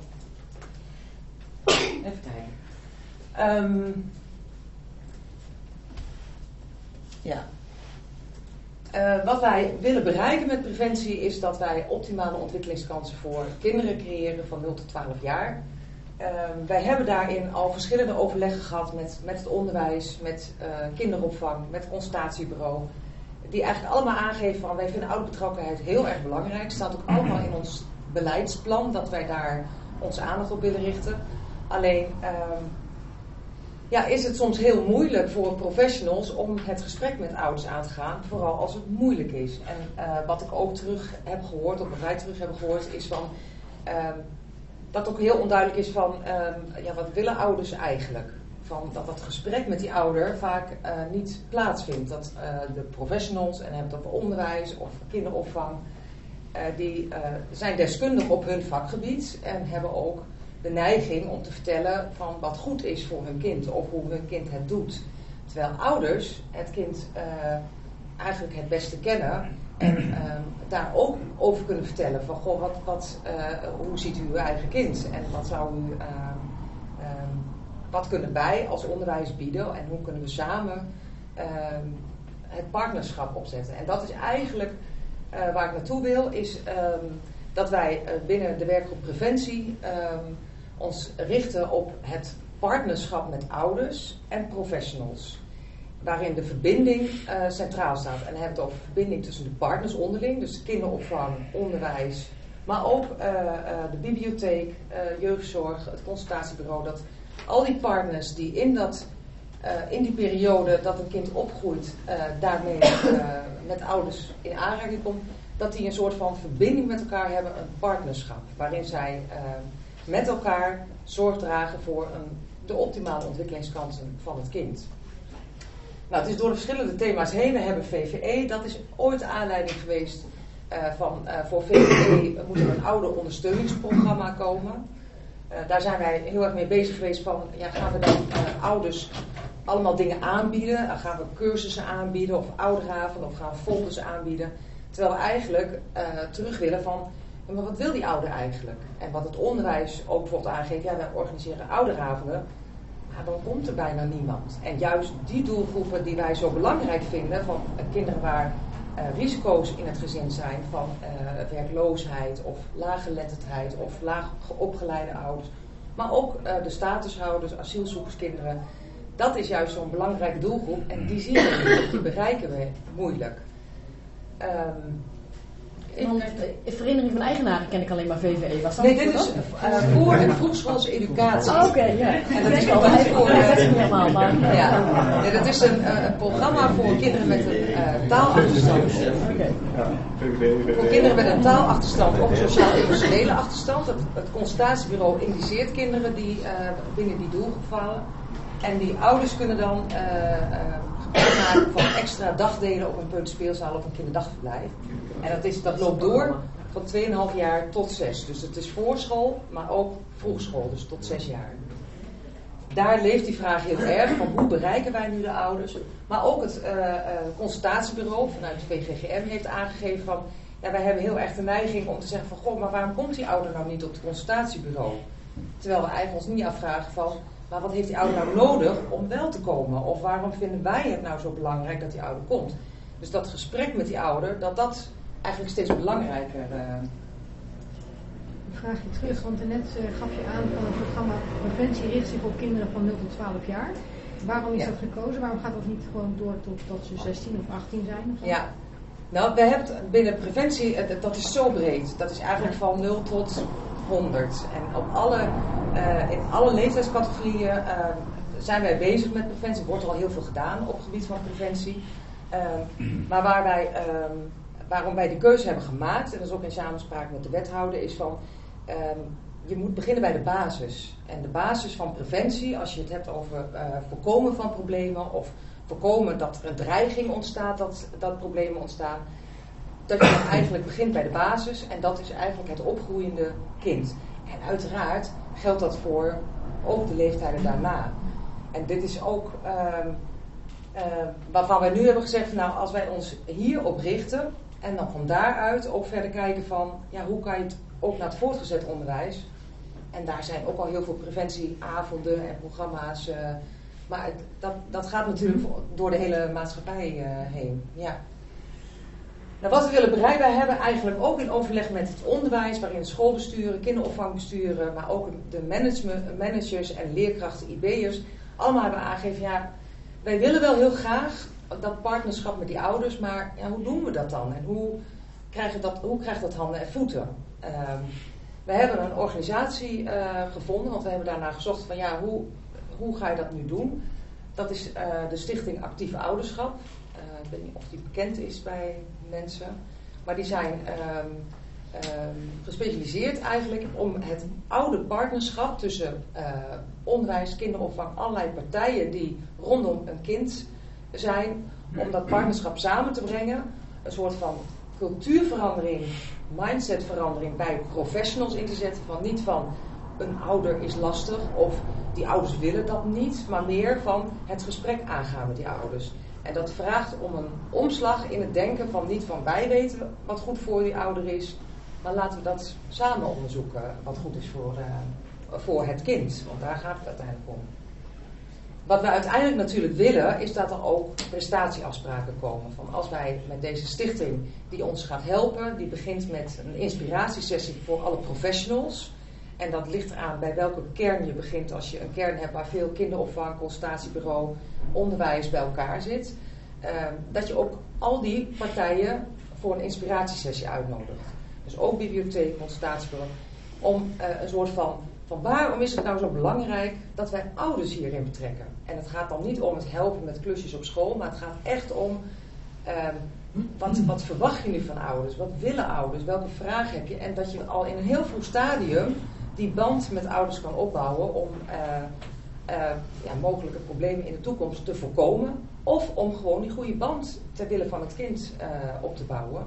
Even kijken. Um, ja. Uh, wat wij willen bereiken met preventie is dat wij optimale ontwikkelingskansen voor kinderen creëren van nul tot twaalf jaar. Uh, wij hebben daarin al verschillende overleggen gehad met, met het onderwijs, met uh, kinderopvang, met het consultatiebureau. Die eigenlijk allemaal aangeven van wij vinden ouderbetrokkenheid heel erg belangrijk. Het staat ook allemaal in ons beleidsplan dat wij daar onze aandacht op willen richten. Alleen uh, ja, is het soms heel moeilijk voor professionals om het gesprek met ouders aan te gaan. Vooral als het moeilijk is. En uh, wat ik ook terug heb gehoord, of wat wij terug hebben gehoord, is van uh, dat ook heel onduidelijk is van uh, ja, wat willen ouders eigenlijk? Van dat dat gesprek met die ouder vaak uh, niet plaatsvindt. Dat uh, de professionals, en hebben het over onderwijs of kinderopvang, uh, die uh, zijn deskundig op hun vakgebied en hebben ook de neiging om te vertellen van wat goed is voor hun kind of hoe hun kind het doet. Terwijl ouders het kind uh, eigenlijk het beste kennen en uh, daar ook over kunnen vertellen van goh, wat, wat, uh, hoe ziet u uw eigen kind en wat zou u, uh, uh, wat kunnen wij als onderwijs bieden en hoe kunnen we samen uh, het partnerschap opzetten. En dat is eigenlijk uh, waar ik naartoe wil, is um, dat wij uh, binnen de werkgroep preventie um, ons richten op het partnerschap met ouders en professionals. Waarin de verbinding uh, centraal staat. En dan hebben we het over verbinding tussen de partners onderling, dus kinderopvang, onderwijs, maar ook uh, uh, de bibliotheek, uh, jeugdzorg, het consultatiebureau. Dat al die partners die in, dat, uh, in die periode dat een kind opgroeit, uh, daarmee uh, met ouders in aanraking komt, dat die een soort van verbinding met elkaar hebben, een partnerschap. Waarin zij uh, met elkaar zorg dragen voor een, de optimale ontwikkelingskansen van het kind. Nou, het is door de verschillende thema's heen. We hebben V V E, dat is ooit de aanleiding geweest uh, van uh, voor V V E moet er een ouderondersteuningsprogramma komen. Uh, daar zijn wij heel erg mee bezig geweest van, ja, gaan we dan uh, ouders allemaal dingen aanbieden? Uh, gaan we cursussen aanbieden of ouderavonden of gaan we folders aanbieden? Terwijl we eigenlijk uh, terug willen van, ja, maar wat wil die ouder eigenlijk? En wat het onderwijs ook bijvoorbeeld aangeeft, ja, wij organiseren ouderavonden. Maar dan komt er bijna niemand. En juist die doelgroepen die wij zo belangrijk vinden, van uh, kinderen waar uh, risico's in het gezin zijn, van uh, werkloosheid of laaggeletterdheid of laag opgeleide ouders, maar ook uh, de statushouders, asielzoekerskinderen, dat is juist zo'n belangrijke doelgroep en die zien we niet, die bereiken we moeilijk. Um, Want de Vereniging van Eigenaren ken ik alleen maar V V E. Was dat nee, dit is uh, voor- en vroegschoolse educatie. Oh, oké, okay, ja. En dat is wel voor... Uh, dat is niet helemaal, maar... Ja, nee, dat is een, uh, een programma voor kinderen met een uh, taalachterstand. Okay. Voor kinderen met een taalachterstand, ook sociaal-emotionele achterstand. Het, het consultatiebureau indiceert kinderen die uh, binnen die doelgroep vallen. En die ouders kunnen dan uh, uh, gebruik maken van extra dagdelen op een peuterspeelzaal of een kinderdagverblijf. En dat, is, dat loopt door van twee komma vijf jaar tot zes. Dus het is voorschool, maar ook vroegschool, dus tot zes jaar. Daar leeft die vraag heel erg van hoe bereiken wij nu de ouders. Maar ook het uh, uh, consultatiebureau vanuit de V G G M heeft aangegeven van... Ja, wij hebben heel erg de neiging om te zeggen van... Goh, maar waarom komt die ouder nou niet op het consultatiebureau? Terwijl we eigenlijk ons niet afvragen van... Maar wat heeft die ouder nou nodig om wel te komen? Of waarom vinden wij het nou zo belangrijk dat die ouder komt? Dus dat gesprek met die ouder, dat dat eigenlijk steeds belangrijker... Uh... Een vraagje terug, want net uh, gaf je aan van het programma Preventie richt zich op kinderen van nul tot twaalf jaar. Waarom is ja. dat gekozen? Waarom gaat dat niet gewoon door totdat ze zestien of achttien zijn? Of zo? Ja, nou, we hebben binnen preventie, dat is zo breed. Dat is eigenlijk van nul tot honderd. En op alle, uh, in alle leeftijdscategorieën uh, zijn wij bezig met preventie. Er wordt er al heel veel gedaan op het gebied van preventie. Uh, maar waar wij, uh, waarom wij die keuze hebben gemaakt, en dat is ook in samenspraak met de wethouder, is van... Uh, je moet beginnen bij de basis. En de basis van preventie, als je het hebt over uh, voorkomen van problemen... of voorkomen dat er een dreiging ontstaat, dat, dat problemen ontstaan... dat je dan eigenlijk begint bij de basis en dat is eigenlijk het opgroeiende kind. En uiteraard geldt dat voor ook de leeftijden daarna. En dit is ook uh, uh, waarvan wij nu hebben gezegd, nou als wij ons hierop richten en dan van daaruit ook verder kijken van, ja, hoe kan je het ook naar het voortgezet onderwijs. En daar zijn ook al heel veel preventieavonden en programma's. Uh, maar het, dat, dat gaat natuurlijk door de hele maatschappij uh, heen. Ja. Nou, wat we willen bereiken, wij hebben eigenlijk ook in overleg met het onderwijs, waarin schoolbesturen, kinderopvangbesturen, maar ook de management, managers en leerkrachten, I B'ers, allemaal hebben aangegeven, ja, wij willen wel heel graag dat partnerschap met die ouders, maar ja, hoe doen we dat dan? En hoe krijgt dat, hoe krijgt dat handen en voeten? Uh, we hebben een organisatie uh, gevonden, want we hebben daarna gezocht van ja, hoe, hoe ga je dat nu doen? Dat is uh, de Stichting Actief Ouderschap. Uh, ik weet niet of die bekend is bij mensen, maar die zijn um, um, gespecialiseerd eigenlijk om het oude partnerschap tussen uh, onderwijs, kinderopvang, allerlei partijen die rondom een kind zijn, om dat partnerschap samen te brengen. Een soort van cultuurverandering, mindsetverandering bij professionals in te zetten, van niet van een ouder is lastig of die ouders willen dat niet, maar meer van het gesprek aangaan met die ouders. En dat vraagt om een omslag in het denken van niet van wij weten wat goed voor die ouder is, maar laten we dat samen onderzoeken wat goed is voor, uh, voor het kind. Want daar gaat het uiteindelijk om. Wat we uiteindelijk natuurlijk willen is dat er ook prestatieafspraken komen. Van als wij met deze stichting die ons gaat helpen, die begint met een inspiratiesessie voor alle professionals. En dat ligt eraan bij welke kern je begint. Als je een kern hebt waar veel kinderopvang, consultatiebureau, onderwijs bij elkaar zit. Uh, dat je ook al die partijen voor een inspiratiesessie uitnodigt. Dus ook bibliotheek, consultatiebureau. Om uh, een soort van, van waarom is het nou zo belangrijk dat wij ouders hierin betrekken. En het gaat dan niet om het helpen met klusjes op school. Maar het gaat echt om uh, wat, wat verwacht je nu van ouders? Wat willen ouders? Welke vragen heb je? En dat je al in een heel vroeg stadium die band met ouders kan opbouwen om uh, uh, ja, mogelijke problemen in de toekomst te voorkomen. Of om gewoon die goede band ter wille van het kind uh, op te bouwen.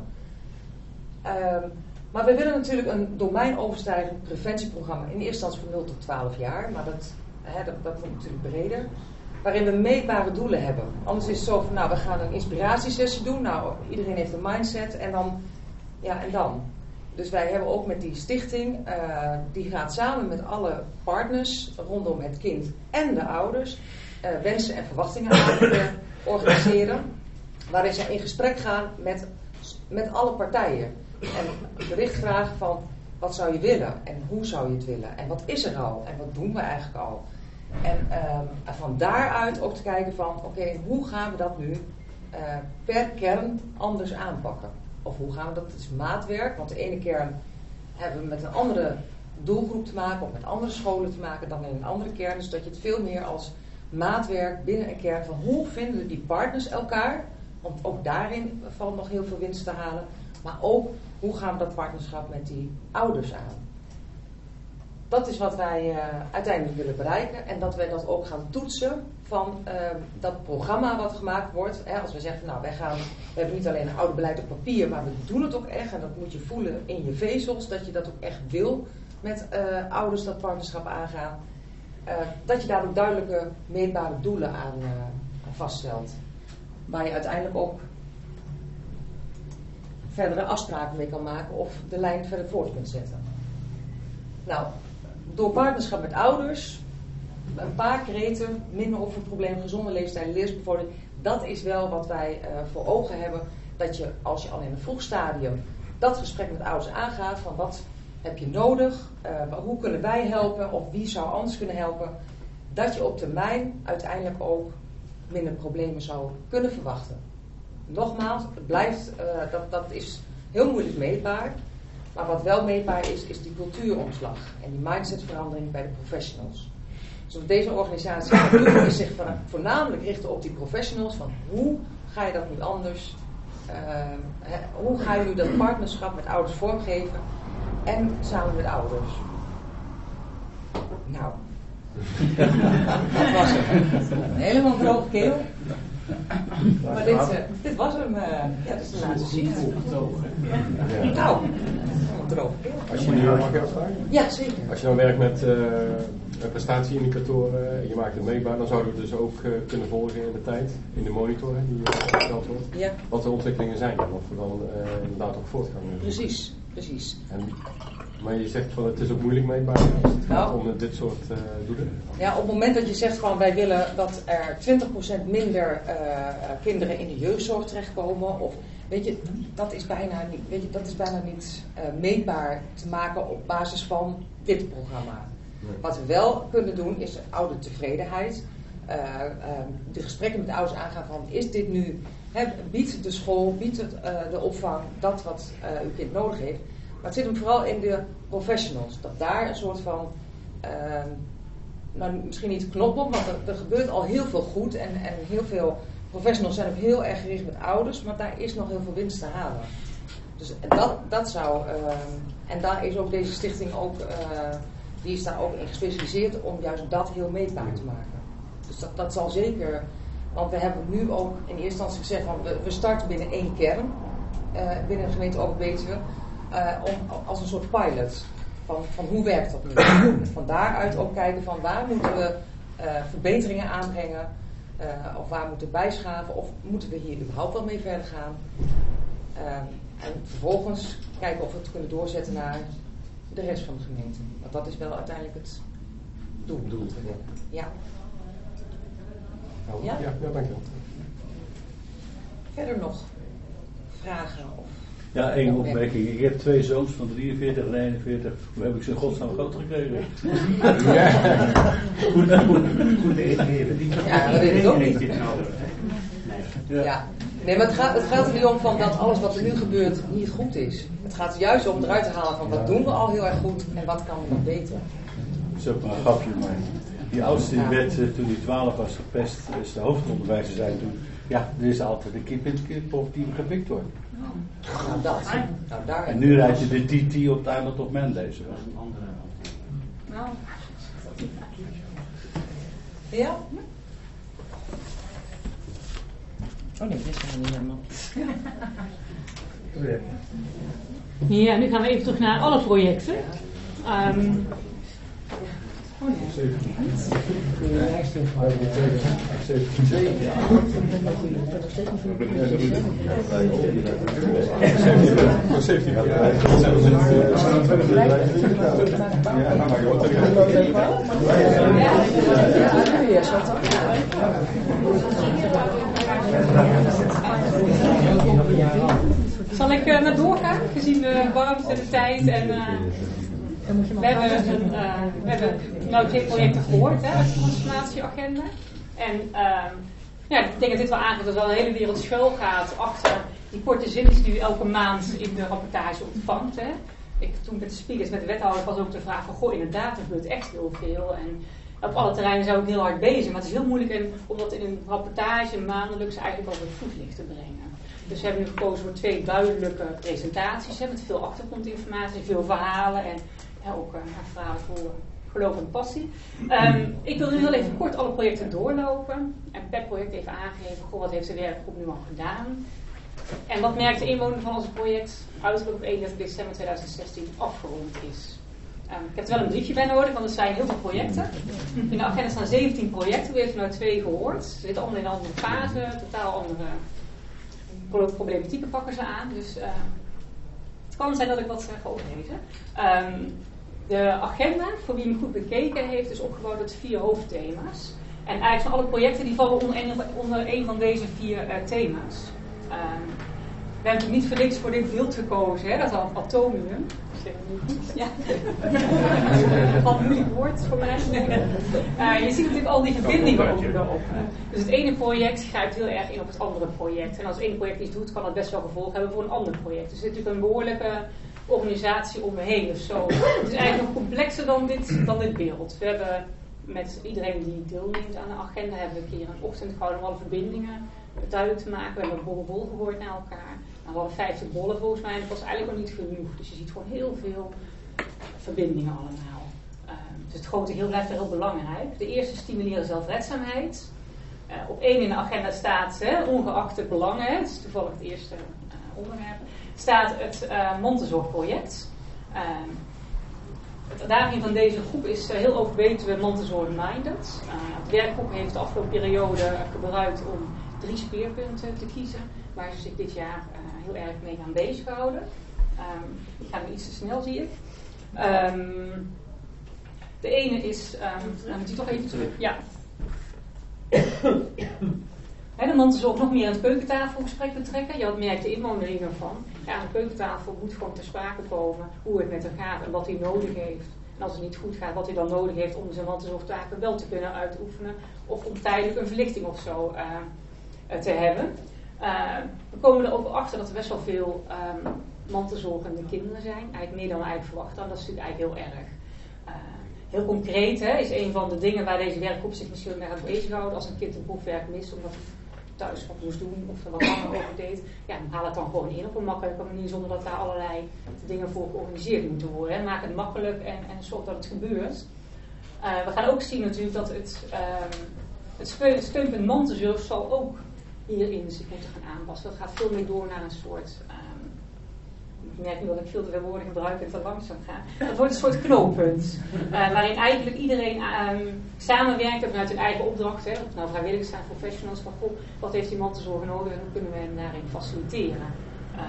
Uh, maar we willen natuurlijk een domeinoverstijgend preventieprogramma in eerste instantie van nul tot twaalf jaar. Maar dat, hè, dat, dat moet natuurlijk breder. Waarin we meetbare doelen hebben. Anders is het zo van, nou, we gaan een inspiratiesessie doen. Nou, iedereen heeft een mindset en dan, ja, en dan. Dus wij hebben ook met die stichting, uh, die gaat samen met alle partners rondom het kind en de ouders uh, wensen en verwachtingen aan uh, organiseren. Waarin zij in gesprek gaan met, met alle partijen. En bericht vragen van wat zou je willen en hoe zou je het willen en wat is er al en wat doen we eigenlijk al. En uh, van daaruit ook te kijken van oké, okay, hoe gaan we dat nu uh, per kern anders aanpakken. of hoe gaan we dat? Dat is maatwerk, want de ene kern hebben we met een andere doelgroep te maken of met andere scholen te maken dan in een andere kern. Dus dat je het veel meer als maatwerk binnen een kern van hoe vinden die partners elkaar, want ook daarin valt nog heel veel winst te halen, maar ook hoe gaan we dat partnerschap met die ouders aan. Dat is wat wij uh, uiteindelijk willen bereiken en dat wij dat ook gaan toetsen van uh, dat programma wat gemaakt wordt. Hè, als we zeggen, nou wij gaan, we hebben niet alleen een ouderbeleid op papier, maar we doen het ook echt en dat moet je voelen in je vezels, dat je dat ook echt wil met uh, ouders dat partnerschap aangaan. Uh, dat je daar ook duidelijke, meetbare doelen aan, uh, aan vaststelt. Waar je uiteindelijk ook verdere afspraken mee kan maken of de lijn verder voort kunt zetten. Nou, door partnerschap met ouders, een paar kreten, minder over het probleem gezonde leefstijl, leersbevordering, dat is wel wat wij uh, voor ogen hebben. Dat je, als je al in een vroeg stadium dat gesprek met ouders aangaat, van wat heb je nodig, uh, hoe kunnen wij helpen of wie zou anders kunnen helpen, dat je op termijn uiteindelijk ook minder problemen zou kunnen verwachten. Nogmaals, het blijft, uh, dat, dat is heel moeilijk meetbaar, maar wat wel meetbaar is, is die cultuuromslag en die mindsetverandering bij de professionals. Dus wat deze organisatie gaat doen, is zich voornamelijk richten op die professionals, van hoe ga je dat nu anders, uh, he, hoe ga je nu dat partnerschap met ouders vormgeven en samen met ouders. Nou, dat was het. Helemaal droge keel. Maar dit, uh, dit was hem. Uh, ja, dat is de laatste sheet. Nou, helemaal droge keel. Als je nu mag ik vragen? Ja, zeker. Als je dan werkt met uh, prestatieindicatoren en je maakt het meetbaar, dan zouden we dus ook uh, kunnen volgen in de tijd, in de monitoren die opgesteld uh, wordt, ja. Wat de ontwikkelingen zijn en of we dan uh, inderdaad ook voortgang hebben. Precies, precies. En, maar je zegt van het is ook moeilijk meetbaar als het gaat nou, om dit soort uh, doelen. Ja, op het moment dat je zegt van wij willen dat er twintig procent minder uh, kinderen in de jeugdzorg terechtkomen, of weet je, dat is bijna niet, weet je, dat is bijna niet uh, meetbaar te maken op basis van dit programma. Nee. Wat we wel kunnen doen is oudertevredenheid. Uh, uh, de gesprekken met de ouders aangaan van is dit nu, hè, biedt de school, biedt het, uh, de opvang dat wat uh, uw kind nodig heeft. Maar het zit hem vooral in de professionals. Dat daar een soort van, uh, nou misschien niet knop op, want er, er gebeurt al heel veel goed. En, en heel veel professionals zijn ook heel erg gericht met ouders, maar daar is nog heel veel winst te halen. Dus dat, dat zou, uh, en daar is ook deze stichting ook, uh, die is daar ook in gespecialiseerd om juist dat heel meetbaar te maken. Dus dat, dat zal zeker, want we hebben nu ook in eerste instantie gezegd van we, we starten binnen één kern, uh, binnen de gemeente Overbetuwe. Uh, om, als een soort pilot van, van hoe werkt dat nu. Van daaruit ook kijken van waar moeten we uh, verbeteringen aanbrengen uh, of waar moeten we bijschaven of moeten we hier überhaupt wel mee verder gaan. Uh, en vervolgens kijken of we het kunnen doorzetten naar de rest van de gemeente. Want dat is wel uiteindelijk het doel. doel. Ja. Oh, ja? Ja, ja, dankjewel. Verder nog vragen of... Ja, één opmerking. Ik heb twee zoons van drieënveertig en eenenveertig. Hoe heb ik ze in godsnaam groot gekregen? Ja. Goed, goed, goed ingeving. Ja, dat weet ik ook niet. Ja. Ja. Nee, maar het gaat, het gaat er niet om van dat alles wat er nu gebeurt niet goed is. Het gaat er juist om eruit te halen van wat doen we al heel erg goed en wat kan er nog beter. Dat is ook maar een grapje, maar die oudste die werd toen hij twaalf was gepest, is de hoofdonderwijzer zei toen, ja, er is altijd een kip in de kip of die gepikt wordt. Nou, dat. Nou, daar en nu rijd je de T T op het eiland op Mendezen. Dat is een andere. Nou. Ja? Oh nee, dit is helemaal niet helemaal. Ja, nu gaan we even terug naar alle projecten. Um, Oh ja. Zal ik uh, naar doorgaan, gezien de warmte en de tijd en... Uh, We hebben, een, uh, we hebben nou twee projecten gehoord, hè, de transformatieagenda. En uh, ja, ik denk dat dit wel aangeeft dat wel een hele wereld schuil gaat achter die korte zinnetjes die u elke maand in de rapportage ontvangt. Hè. Ik, toen met de speakers, met de wethouder, was ook de vraag van, goh, inderdaad, er gebeurt echt heel veel. En op alle terreinen zijn we ook heel hard bezig, maar het is heel moeilijk en, om dat in een rapportage maandelijks eigenlijk over het voetlicht te brengen. Dus we hebben nu gekozen voor twee duidelijke presentaties, hè, met veel achtergrondinformatie, veel verhalen en ja, ook uh, verhalen voor geloof en passie. Um, ik wil nu heel even kort alle projecten doorlopen en per project even aangeven, goh, wat heeft de werkgroep nu al gedaan. En wat merkt de inwoner van ons project uiterlijk op eenendertig december tweeduizend zestien afgerond is. Um, ik heb er wel een briefje bij nodig, want er zijn heel veel projecten. In de agenda staan zeventien projecten, we hebben er nu twee gehoord. Ze zitten allemaal in een andere fase, totaal andere problematieken pakken ze aan. Dus uh, het kan zijn dat ik wat uh, ga oplezen. Um, de agenda, voor wie hem goed bekeken heeft, is opgebouwd uit vier hoofdthema's. En eigenlijk zijn alle projecten die vallen onder een, onder een van deze vier uh, thema's. Um, we hebben niet voor niks voor dit beeld gekozen, hè? Dat is al een atomium. Ja. Wat een moeilijk woord voor mij. Uh, je ziet natuurlijk al die verbindingen ook erop. Dus het ene project grijpt heel erg in op het andere project. En als het ene project iets doet, kan dat best wel gevolg hebben voor een ander project. Dus er zit natuurlijk een behoorlijke organisatie om me heen of zo. Het is eigenlijk nog complexer dan dit, dan dit beeld. We hebben met iedereen die deelneemt aan de agenda, hebben we een keer een ochtend gehouden om alle verbindingen duidelijk te maken. We hebben een bol gehoord naar elkaar. Nou, we hadden vijftig bollen volgens mij en dat was eigenlijk nog niet genoeg. Dus je ziet gewoon heel veel verbindingen allemaal. Uh, dus het grote geheel blijft er heel belangrijk. De eerste stimuleren zelfredzaamheid. Uh, op één in de agenda staat, hè, ongeacht de belangen, hè, het is toevallig het eerste uh, onderwerp, staat het uh, Montezorg-project. Uh, Het uitdaging van deze groep is uh, heel overweten Montessori-minded. Uh, de werkgroep heeft de afgelopen periode gebruikt om drie speerpunten te kiezen, waar ze zich dit jaar uh, heel erg mee gaan bezighouden. Um, ik ga nu iets te snel, zie ik. Um, de ene is, um, nou moet je toch even terug. Ja. He, de Montessori nog meer aan het keukentafelgesprek betrekken. Ja, wat merkt de inwoner hiervan? Ja, aan de keukentafel moet gewoon ter sprake komen hoe het met hem gaat en wat hij nodig heeft. En als het niet goed gaat, wat hij dan nodig heeft om zijn Montessori-taken wel te kunnen uitoefenen. Of om tijdelijk een verlichting of zo uh, uh, te hebben. Uh, we komen er ook achter dat er best wel veel um, Montessori-ende kinderen zijn. Eigenlijk meer dan we eigenlijk verwachten. En dat is natuurlijk eigenlijk heel erg. Uh, heel concreet hè, is een van de dingen waar deze werkgroep zich misschien mee gaat bezighouden. Als een kind een proefwerk mist omdat hij thuis wat moest doen of er wat langer over deed, ja, dan haal het dan gewoon in op een makkelijke manier zonder dat daar allerlei dingen voor georganiseerd moeten worden. Hè. Maak het makkelijk en, en zorg dat het gebeurt. Uh, we gaan ook zien natuurlijk dat het, um, het, steun, het steunpunt Montessori zal ook hierin zich moeten gaan aanpassen. Dat gaat veel meer door naar een soort, um, ik merk nu dat ik veel te veel woorden gebruik en te langzaam ga. Dat wordt een soort knooppunt. Uh, waarin eigenlijk iedereen um, samenwerkt vanuit hun eigen opdracht. Hè, of nou vrijwilligers zijn, professionals. Van goh, wat heeft die Montessori nodig en hoe kunnen we hem daarin faciliteren. Uh,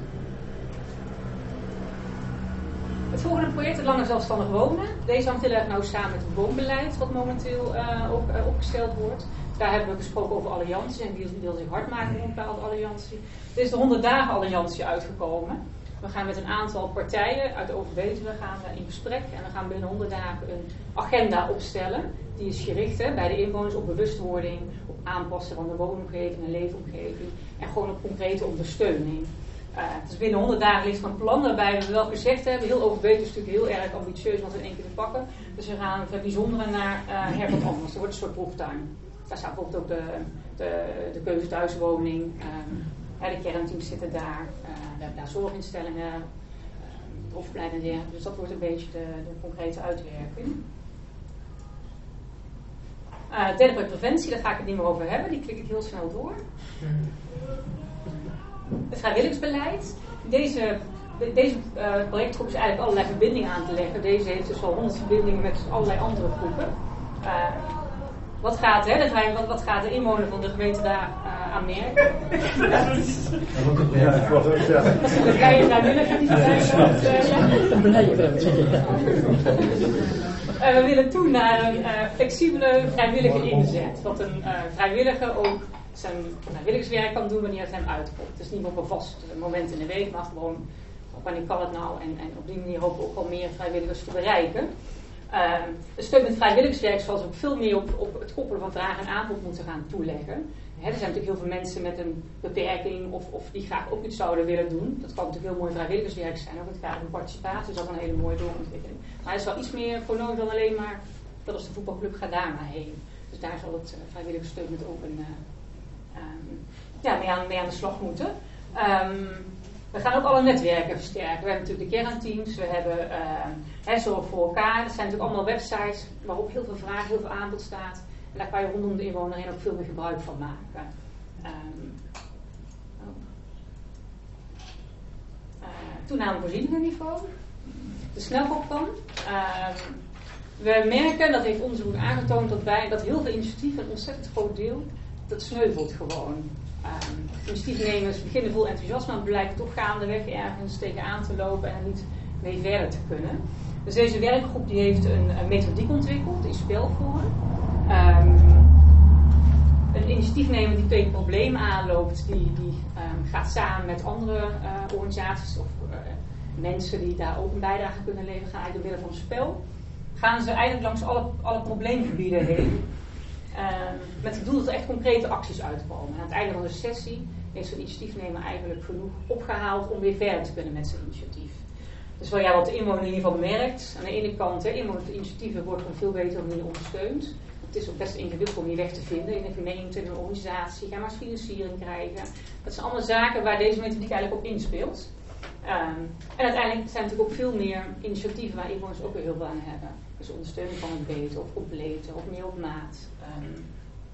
het volgende project, het Langer Zelfstandig Wonen. Deze hangt heel erg nauw samen met het woonbeleid wat momenteel uh, op, uh, opgesteld wordt. Daar hebben we gesproken over allianties en wie wil zich hard maken voor een bepaalde alliantie. Er is de honderd dagen alliantie uitgekomen. We gaan met een aantal partijen uit de Overbetuwe gaan in gesprek en we gaan binnen honderd dagen een agenda opstellen. Die is gericht hè, bij de inwoners op bewustwording, op aanpassen van de woonomgeving en leefomgeving en gewoon op concrete ondersteuning. Uh, dus binnen honderd dagen ligt een plan waarbij we wel gezegd hebben, heel Overbetuwe is natuurlijk heel erg ambitieus om dat in één keer te pakken. Dus we gaan het bijzondere naar uh, Herbert Anders. Er wordt een soort proeftuin. Daar staat bijvoorbeeld ook de, de, de keuze thuiswoning. Um, Ja, de kernteams zitten daar, uh, we hebben daar zorginstellingen, uh, opleidingen, dus dat wordt een beetje de, de concrete uitwerking. Uh, derde project preventie, daar ga ik het niet meer over hebben, die klik ik heel snel door. Het vrijwilligersbeleid. Deze, deze uh, projectgroep is eigenlijk allerlei verbindingen aan te leggen. Deze heeft dus al honderd verbindingen met allerlei andere groepen. Uh, Wat gaat, hè, de, wat, wat gaat de inwoner van de gemeente daar uh, aan merken? Ja, ik was ook zeggen. Dat is een blije vrijwilliger die erbij komt. Uh, ja. uh, we willen toe naar een uh, flexibele vrijwillige inzet. Dat een uh, vrijwilliger ook zijn vrijwilligerswerk kan doen wanneer het hem uitkomt. Het is niet op een vast moment in de week, maar gewoon wanneer kan het nou. En, en op die manier hopen we ook al meer vrijwilligers te bereiken. Um, de steun met vrijwilligerswerk zal ook veel meer op, op het koppelen van vraag en aanbod moeten gaan toeleggen. He, er zijn natuurlijk heel veel mensen met een beperking of, of die graag ook iets zouden willen doen. Dat kan natuurlijk heel mooi vrijwilligerswerk zijn, ook het gaat om participatie, dus dat is een hele mooie doorontwikkeling. Maar er is wel iets meer voor nodig dan alleen maar, dat is de voetbalclub, ga daar maar heen. Dus daar zal het uh, vrijwilligerssteun met ook een, uh, um, ja, mee, aan, mee aan de slag moeten. Um, we gaan ook alle netwerken versterken. We hebben natuurlijk de kernteams, we hebben uh, Zorg voor elkaar. Dat zijn natuurlijk allemaal websites waarop heel veel vraag, heel veel aanbod staat. En daar kan je rondom de inwoner heen ook veel meer gebruik van maken. Um, oh. uh, toename voorzieningenniveau. De snelkooppan. Uh, we merken, dat heeft onderzoek aangetoond, dat, bij, dat heel veel initiatieven, een ontzettend groot deel, dat sneuvelt gewoon. Um, initiatiefnemers beginnen vol enthousiasme, maar blijken toch gaandeweg ergens tegenaan te lopen en er niet mee verder te kunnen. Dus deze werkgroep die heeft een, een methodiek ontwikkeld in spelvorm. Um, een initiatiefnemer die tegen problemen aanloopt, die, die um, gaat samen met andere uh, organisaties of uh, mensen die daar ook een bijdrage kunnen leveren, gaan eigenlijk door middel van een spel. Gaan ze eigenlijk langs alle, alle probleemgebieden heen. Um, met het doel dat er echt concrete acties uitkomen. En aan het einde van de sessie heeft zo'n initiatiefnemer eigenlijk genoeg opgehaald om weer verder te kunnen met zijn initiatief. Dus wel ja, wat de inwoner in ieder geval merkt. Aan de ene kant, inwonersinitiatieven worden op een veel betere manier ondersteund. Het is ook best ingewikkeld om die weg te vinden in een gemeente, in een organisatie. Ga maar eens financiering krijgen. Dat zijn allemaal zaken waar deze methodiek eigenlijk op inspeelt. Um, en uiteindelijk zijn er natuurlijk ook veel meer initiatieven waar inwoners ook weer heel veel aan hebben. Dus ondersteuning van het beter of completer of meer op maat. Um,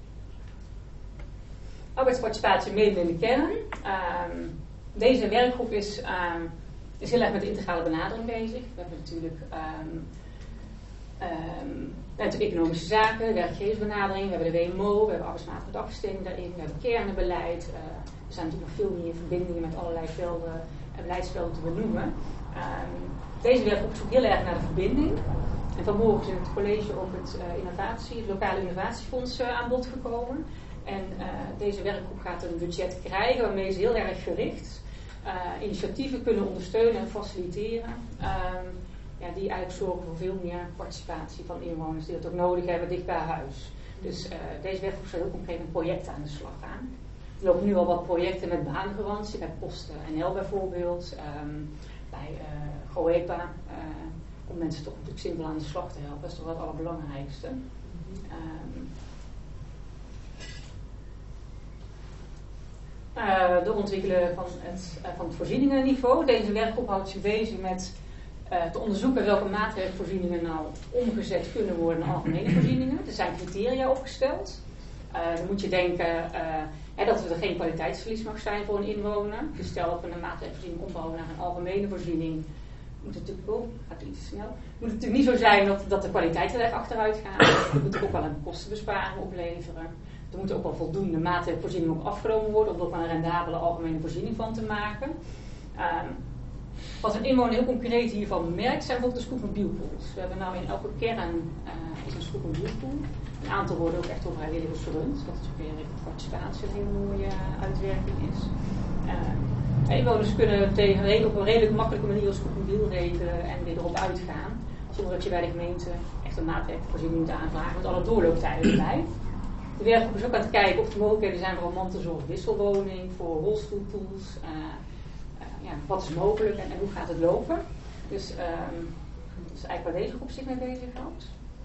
arbeidsparticipatie mede in de kern. Um, deze werkgroep is, um, is heel erg met de integrale benadering bezig. We hebben natuurlijk um, um, natuurlijk economische zaken, werkgeversbenadering, we hebben de W M O, we hebben arbeidsmatige dagbesteding daarin, we hebben kernbeleid. Uh, er zijn natuurlijk nog veel meer verbindingen met allerlei velden en beleidsvelden te benoemen. Um, deze werkgroep zoekt heel erg naar de verbinding. En vanmorgen is in het college ook het, uh, innovatie, het lokale innovatiefonds uh, aan bod gekomen. En uh, deze werkgroep gaat een budget krijgen waarmee ze heel erg gericht uh, initiatieven kunnen ondersteunen en faciliteren. Um, ja, die eigenlijk zorgen voor veel meer participatie van inwoners die dat ook nodig hebben dicht bij huis. Dus uh, deze werkgroep zal heel concreet met projecten aan de slag gaan. Er lopen nu al wat projecten met baangarantie, bij Posten N L bijvoorbeeld, um, bij uh, GoEPA. Uh, om mensen toch natuurlijk simpel aan de slag te helpen. Dat is toch wel het allerbelangrijkste. Um, uh, de ontwikkelen van het, uh, van het voorzieningenniveau. Deze werkgroep houdt zich bezig met uh, te onderzoeken welke maatregelvoorzieningen nou omgezet kunnen worden in algemene voorzieningen. Er zijn criteria opgesteld. Uh, dan moet je denken uh, hè, dat er geen kwaliteitsverlies mag zijn voor een inwoner. Dus stel dat we een maatregelvoorziening ombouwen naar een algemene voorziening. Moet het natuurlijk ook, gaat iets te snel. Moet het natuurlijk niet zo zijn dat, dat de kwaliteit er echt achteruit gaat. Er moet ook wel een kostenbesparing opleveren. Er moet ook wel voldoende maatregelvoorziening ook afgenomen worden om er ook wel een rendabele algemene voorziening van te maken. Um, wat een inwoner heel concreet hiervan merkt zijn bijvoorbeeld de scootmobielpools. We hebben nou in elke kern uh, is een scootmobielpool. Een aantal worden ook echt door vrijwilligers gerund. Dat is ook weer de participatie een hele mooie uh, uitwerking is. Uh, Inwoners kunnen tegen, op een redelijk makkelijke manier als scootmobiel regelen en weer erop uitgaan. Zonder dat je bij de gemeente echt een maatregelvoorziening moet aanvragen met alle doorlooptijden erbij. De werkgroep is ook aan het kijken of er mogelijkheden zijn voor een mantelzorg wisselwoning, voor rolstoelpools. Uh, uh, ja, wat is mogelijk en, en hoe gaat het lopen? Dus um, dat is eigenlijk waar deze groep zich mee bezighoudt.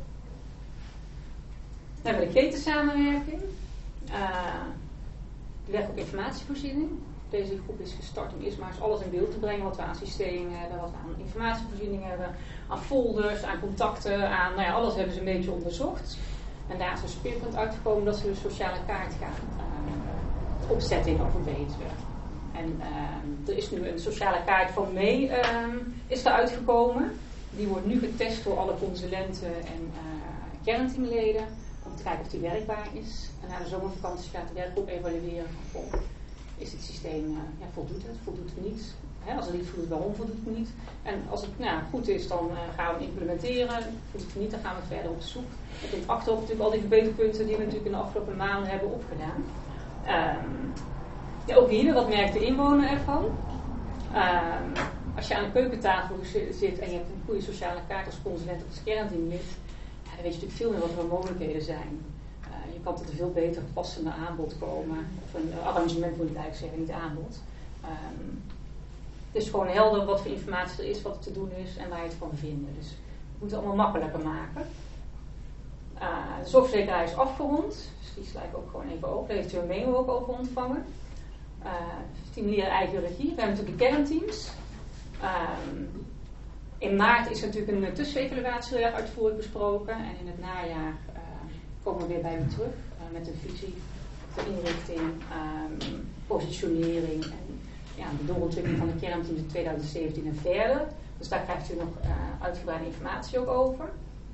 Dan hebben we de ketensamenwerking. Uh, de werkgroep informatievoorziening. Deze groep is gestart om eerst maar eens alles in beeld te brengen wat we aan systemen hebben, wat we aan informatievoorziening hebben, aan folders, aan contacten, aan, nou ja, alles hebben ze een beetje onderzocht. En daar is een speerpunt uitgekomen dat ze de sociale kaart gaan uh, opzetten in Overbetuwe. En uh, er is nu een sociale kaart van mee uh, is er uitgekomen. Die wordt nu getest door alle consulenten en uh, kernteamleden om te kijken of die werkbaar is. En na de zomervakantie gaat de werkgroep evalueren van oh, is het systeem, uh, ja, voldoet het, voldoet het niet? Hè, als het niet voldoet, waarom voldoet het niet? En als het nou, goed is, dan uh, gaan we het implementeren. Voldoet het niet, dan gaan we verder op zoek. Met in het achterhoofd natuurlijk al die verbeterpunten die we natuurlijk in de afgelopen maanden hebben opgedaan. Um, ja, ook hier, wat merkt de inwoner ervan? Um, als je aan de keukentafel zit en je hebt een goede sociale kaart als consulent of als kernteamlid, ja, dan weet je natuurlijk veel meer wat er mogelijkheden zijn. Uh, je kan tot een veel beter passende aanbod komen. Of een uh, arrangement moet ik eigenlijk zeggen, niet aanbod. Um, het is gewoon helder wat voor informatie er is, wat er te doen is en waar je het kan vinden. Dus we moeten het allemaal makkelijker maken. Uh, de zorgverzekeraar is afgerond, dus die sla ik ook gewoon even open. Daar heeft u een memo ook over ontvangen. Uh, stimuleren eigen regie. We hebben natuurlijk de kernteams. Um, in maart is er natuurlijk een tussenevaluatie heel erg uitvoerig besproken. En in het najaar uh, komen we weer bij u terug uh, met een visie, de inrichting, um, positionering en ja, de doorontwikkeling van de kernteams in twintig zeventien en verder. Dus daar krijgt u nog uh, uitgebreide informatie ook over.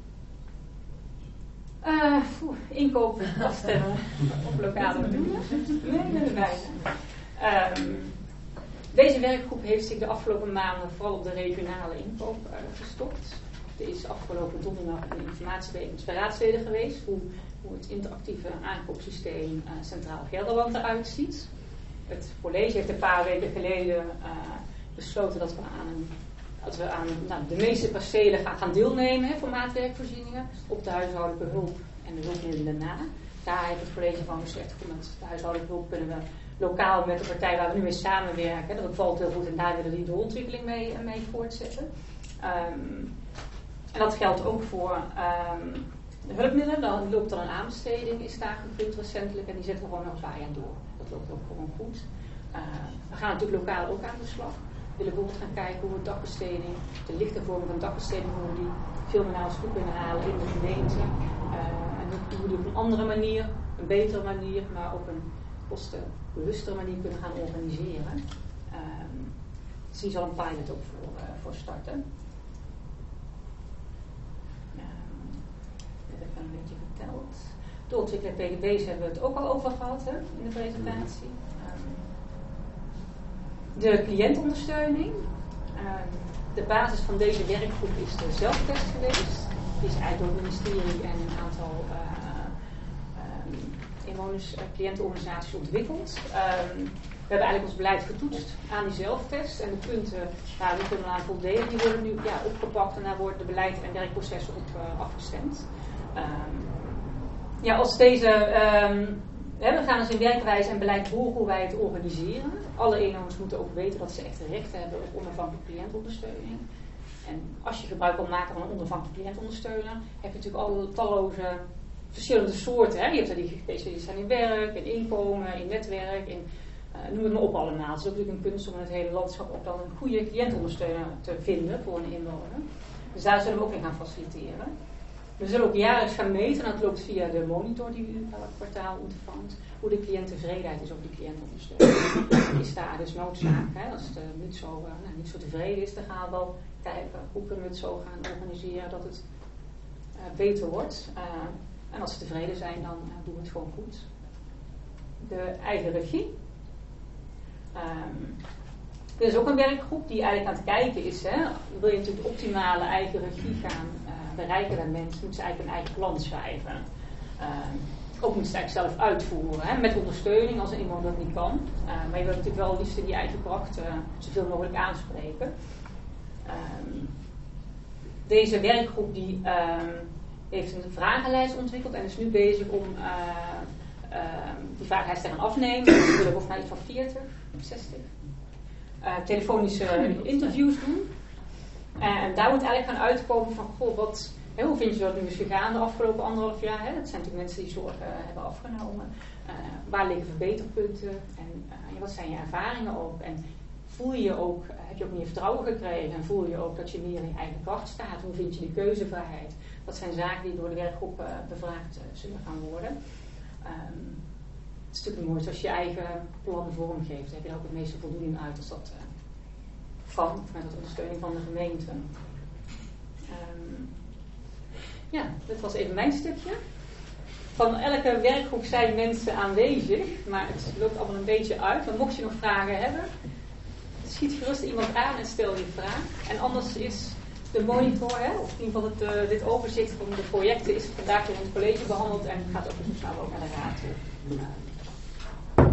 Uh, oeh, inkoop afstemmen op lokale doelen. Nee, nee, erbij. Um, deze werkgroep heeft zich de afgelopen maanden vooral op de regionale inkoop uh, gestopt. Er is afgelopen donderdag een informatiebijeenkomst bij raadsleden geweest hoe, hoe het interactieve aankoopsysteem uh, Centraal Gelderland eruit ziet. Het college heeft een paar weken geleden uh, besloten dat we aan een Dat we aan nou, de meeste percelen gaan, gaan deelnemen hè, voor maatwerkvoorzieningen op de huishoudelijke hulp en de hulpmiddelen daarna. Daar heeft het college van gezegd, goed, met de huishoudelijke hulp kunnen we lokaal met de partij waar we nu mee samenwerken, dat bevalt heel goed en daar willen we die doorontwikkeling mee, mee voortzetten. Um, en dat geldt ook voor um, de hulpmiddelen. Dan loopt er een aanbesteding, is daar gegund recentelijk en die zetten we gewoon nog een paar jaar door. Dat loopt ook gewoon goed. Uh, we gaan natuurlijk lokaal ook aan de slag. We willen bijvoorbeeld gaan kijken hoe we dakbesteding, de lichte vorm van dakbesteding, hoe we die veel meer naar ons toe kunnen halen in de gemeente. Uh, en hoe we die op een andere manier, een betere manier, maar op een kostenbewustere manier kunnen gaan organiseren. Um, dus hier zal een pilot ook voor, uh, voor starten. Um, dat heb ik al een beetje verteld. Doorontwikkelen P D B's hebben we het ook al over gehad hè, in de presentatie. Um, De cliëntondersteuning. Uh, de basis van deze werkgroep is de zelftest geweest. Die is eigenlijk door het ministerie en een aantal uh, um, inwoners, uh, cliëntenorganisaties ontwikkeld. Um, we hebben eigenlijk ons beleid getoetst aan die zelftest. En de punten waar we kunnen aan voldelen, die worden nu ja, opgepakt en daar worden de beleid en werkprocessen op uh, afgestemd. Um, ja, als deze... Um, We gaan dus in werkwijze en beleid horen hoe wij het organiseren. Alle inwoners moeten ook weten dat ze echt recht hebben op onafhankelijke cliëntondersteuning. En als je gebruik wil maken van een onafhankelijke cliëntondersteuner, heb je natuurlijk al talloze verschillende soorten. Hè? Je hebt er die gespecialiseerd zijn in werk, in inkomen, in netwerk, in, uh, noem het maar op allemaal. Het is ook natuurlijk een kunst om in het hele landschap ook dan een goede cliëntondersteuner te vinden voor een inwoner. Dus daar zullen we ook in gaan faciliteren. We zullen ook jaarlijks gaan meten, en dat loopt via de monitor die u elk kwartaal ontvangt, hoe de cliënttevredenheid is over die cliëntondersteuning. Is daar dus noodzaak, hè? Als het uh, niet, zo, uh, nou, niet zo tevreden is, dan gaan we wel kijken hoe kunnen we het zo gaan organiseren dat het uh, beter wordt. Uh, en als ze tevreden zijn, dan uh, doen we het gewoon goed. De eigen regie. Um, er is ook een werkgroep die eigenlijk aan het kijken is, hè? Wil je natuurlijk de optimale eigen regie gaan uh, bereiken bij mensen, moeten ze eigenlijk een eigen plan schrijven. Uh, ook moeten ze eigenlijk zelf uitvoeren, hè, met ondersteuning als een iemand dat niet kan. Uh, maar je wilt natuurlijk wel liefst in die eigen kracht uh, zoveel mogelijk aanspreken. Um, deze werkgroep die, um, heeft een vragenlijst ontwikkeld en is nu bezig om uh, uh, die vragenlijst te gaan afnemen. Dus we willen volgens mij iets van veertig, zestig uh, telefonische interviews doen. En daar moet eigenlijk gaan uitkomen van, goh, wat, hè, hoe vind je dat nu is gegaan de afgelopen anderhalf jaar? Hè? Dat zijn natuurlijk mensen die zorg uh, hebben afgenomen. Uh, waar liggen verbeterpunten? En uh, ja, wat zijn je ervaringen ook? En voel je je ook, uh, heb je ook meer vertrouwen gekregen? En voel je ook dat je meer in je eigen kracht staat? Hoe vind je die keuzevrijheid? Dat zijn zaken die door de werkgroep uh, bevraagd uh, zullen gaan worden. Um, het is natuurlijk mooi als je je eigen plannen vormgeeft. Daar heb je er ook het meeste voldoening uit als dat... Uh, van, met de ondersteuning van de gemeente. Um, ja, dit was even mijn stukje. Van elke werkgroep zijn mensen aanwezig, maar het loopt allemaal een beetje uit. Maar mocht je nog vragen hebben, schiet gerust iemand aan en stel je vraag. En anders is de monitor, hè, of in ieder geval het, uh, dit overzicht van de projecten, is vandaag weer in het college behandeld en gaat ook dus snel ook naar de raad toe. Uh,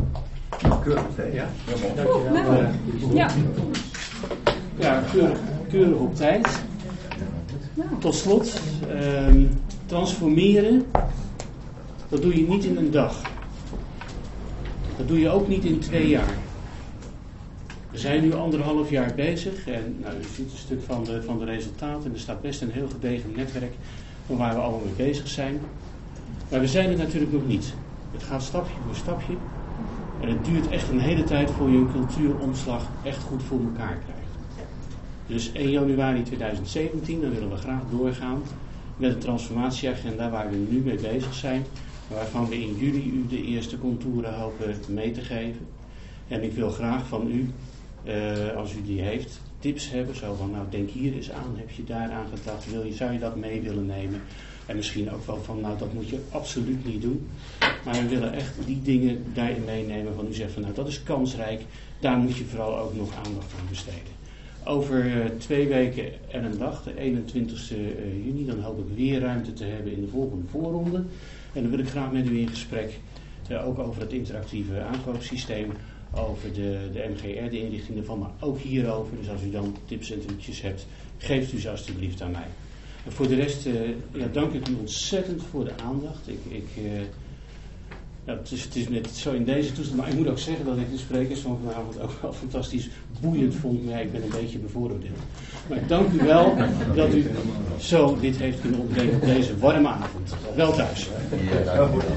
Keurig op tijd. Ja, Helemaal. dankjewel. Uh, Ja. Ja, keurig, keurig op tijd. Tot slot, uh, transformeren, dat doe je niet in een dag. Dat doe je ook niet in twee jaar. We zijn nu anderhalf jaar bezig en nou, u ziet een stuk van de, van de resultaten. Er staat best een heel gedegen netwerk van waar we allemaal mee bezig zijn. Maar we zijn er natuurlijk nog niet. Het gaat stapje voor stapje. En het duurt echt een hele tijd voor je een cultuuromslag echt goed voor elkaar krijgt. Dus één januari tweeduizend zeventien, dan willen we graag doorgaan met een transformatieagenda waar we nu mee bezig zijn. Waarvan we in juli u de eerste contouren hopen mee te geven. En ik wil graag van u, uh, als u die heeft, tips hebben. Zo van, nou denk hier eens aan, heb je daar aan gedacht, wil je, zou je dat mee willen nemen? En misschien ook wel van, nou dat moet je absoluut niet doen. Maar we willen echt die dingen daarin meenemen van u zegt van, nou dat is kansrijk. Daar moet je vooral ook nog aandacht aan besteden. Over uh, twee weken en een dag, de eenentwintigste juni, dan hoop ik weer ruimte te hebben in de volgende voorronde. En dan wil ik graag met u in gesprek, uh, ook over het interactieve aankoopsysteem, over de, de M G R, de inrichting ervan, maar ook hierover. Dus als u dan tips en trucjes hebt, geeft u ze alstublieft aan mij. En voor de rest, uh, ja, dank ik u ontzettend voor de aandacht. Ik, ik, uh, ja, het, is, het is met zo in deze toestand, maar ik moet ook zeggen dat ik de sprekers van vanavond ook wel fantastisch boeiend vond. Maar ja, ik ben een beetje bevooroordeeld. Maar ik dank u wel dat u zo dit heeft kunnen opbrengen op deze warme avond. Wel thuis. Ja, dank u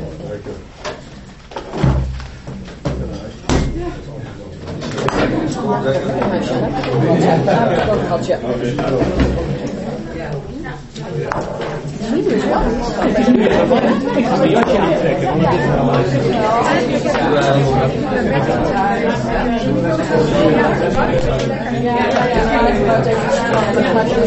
Ik ga mijn jasje aantrekken, want het is wel...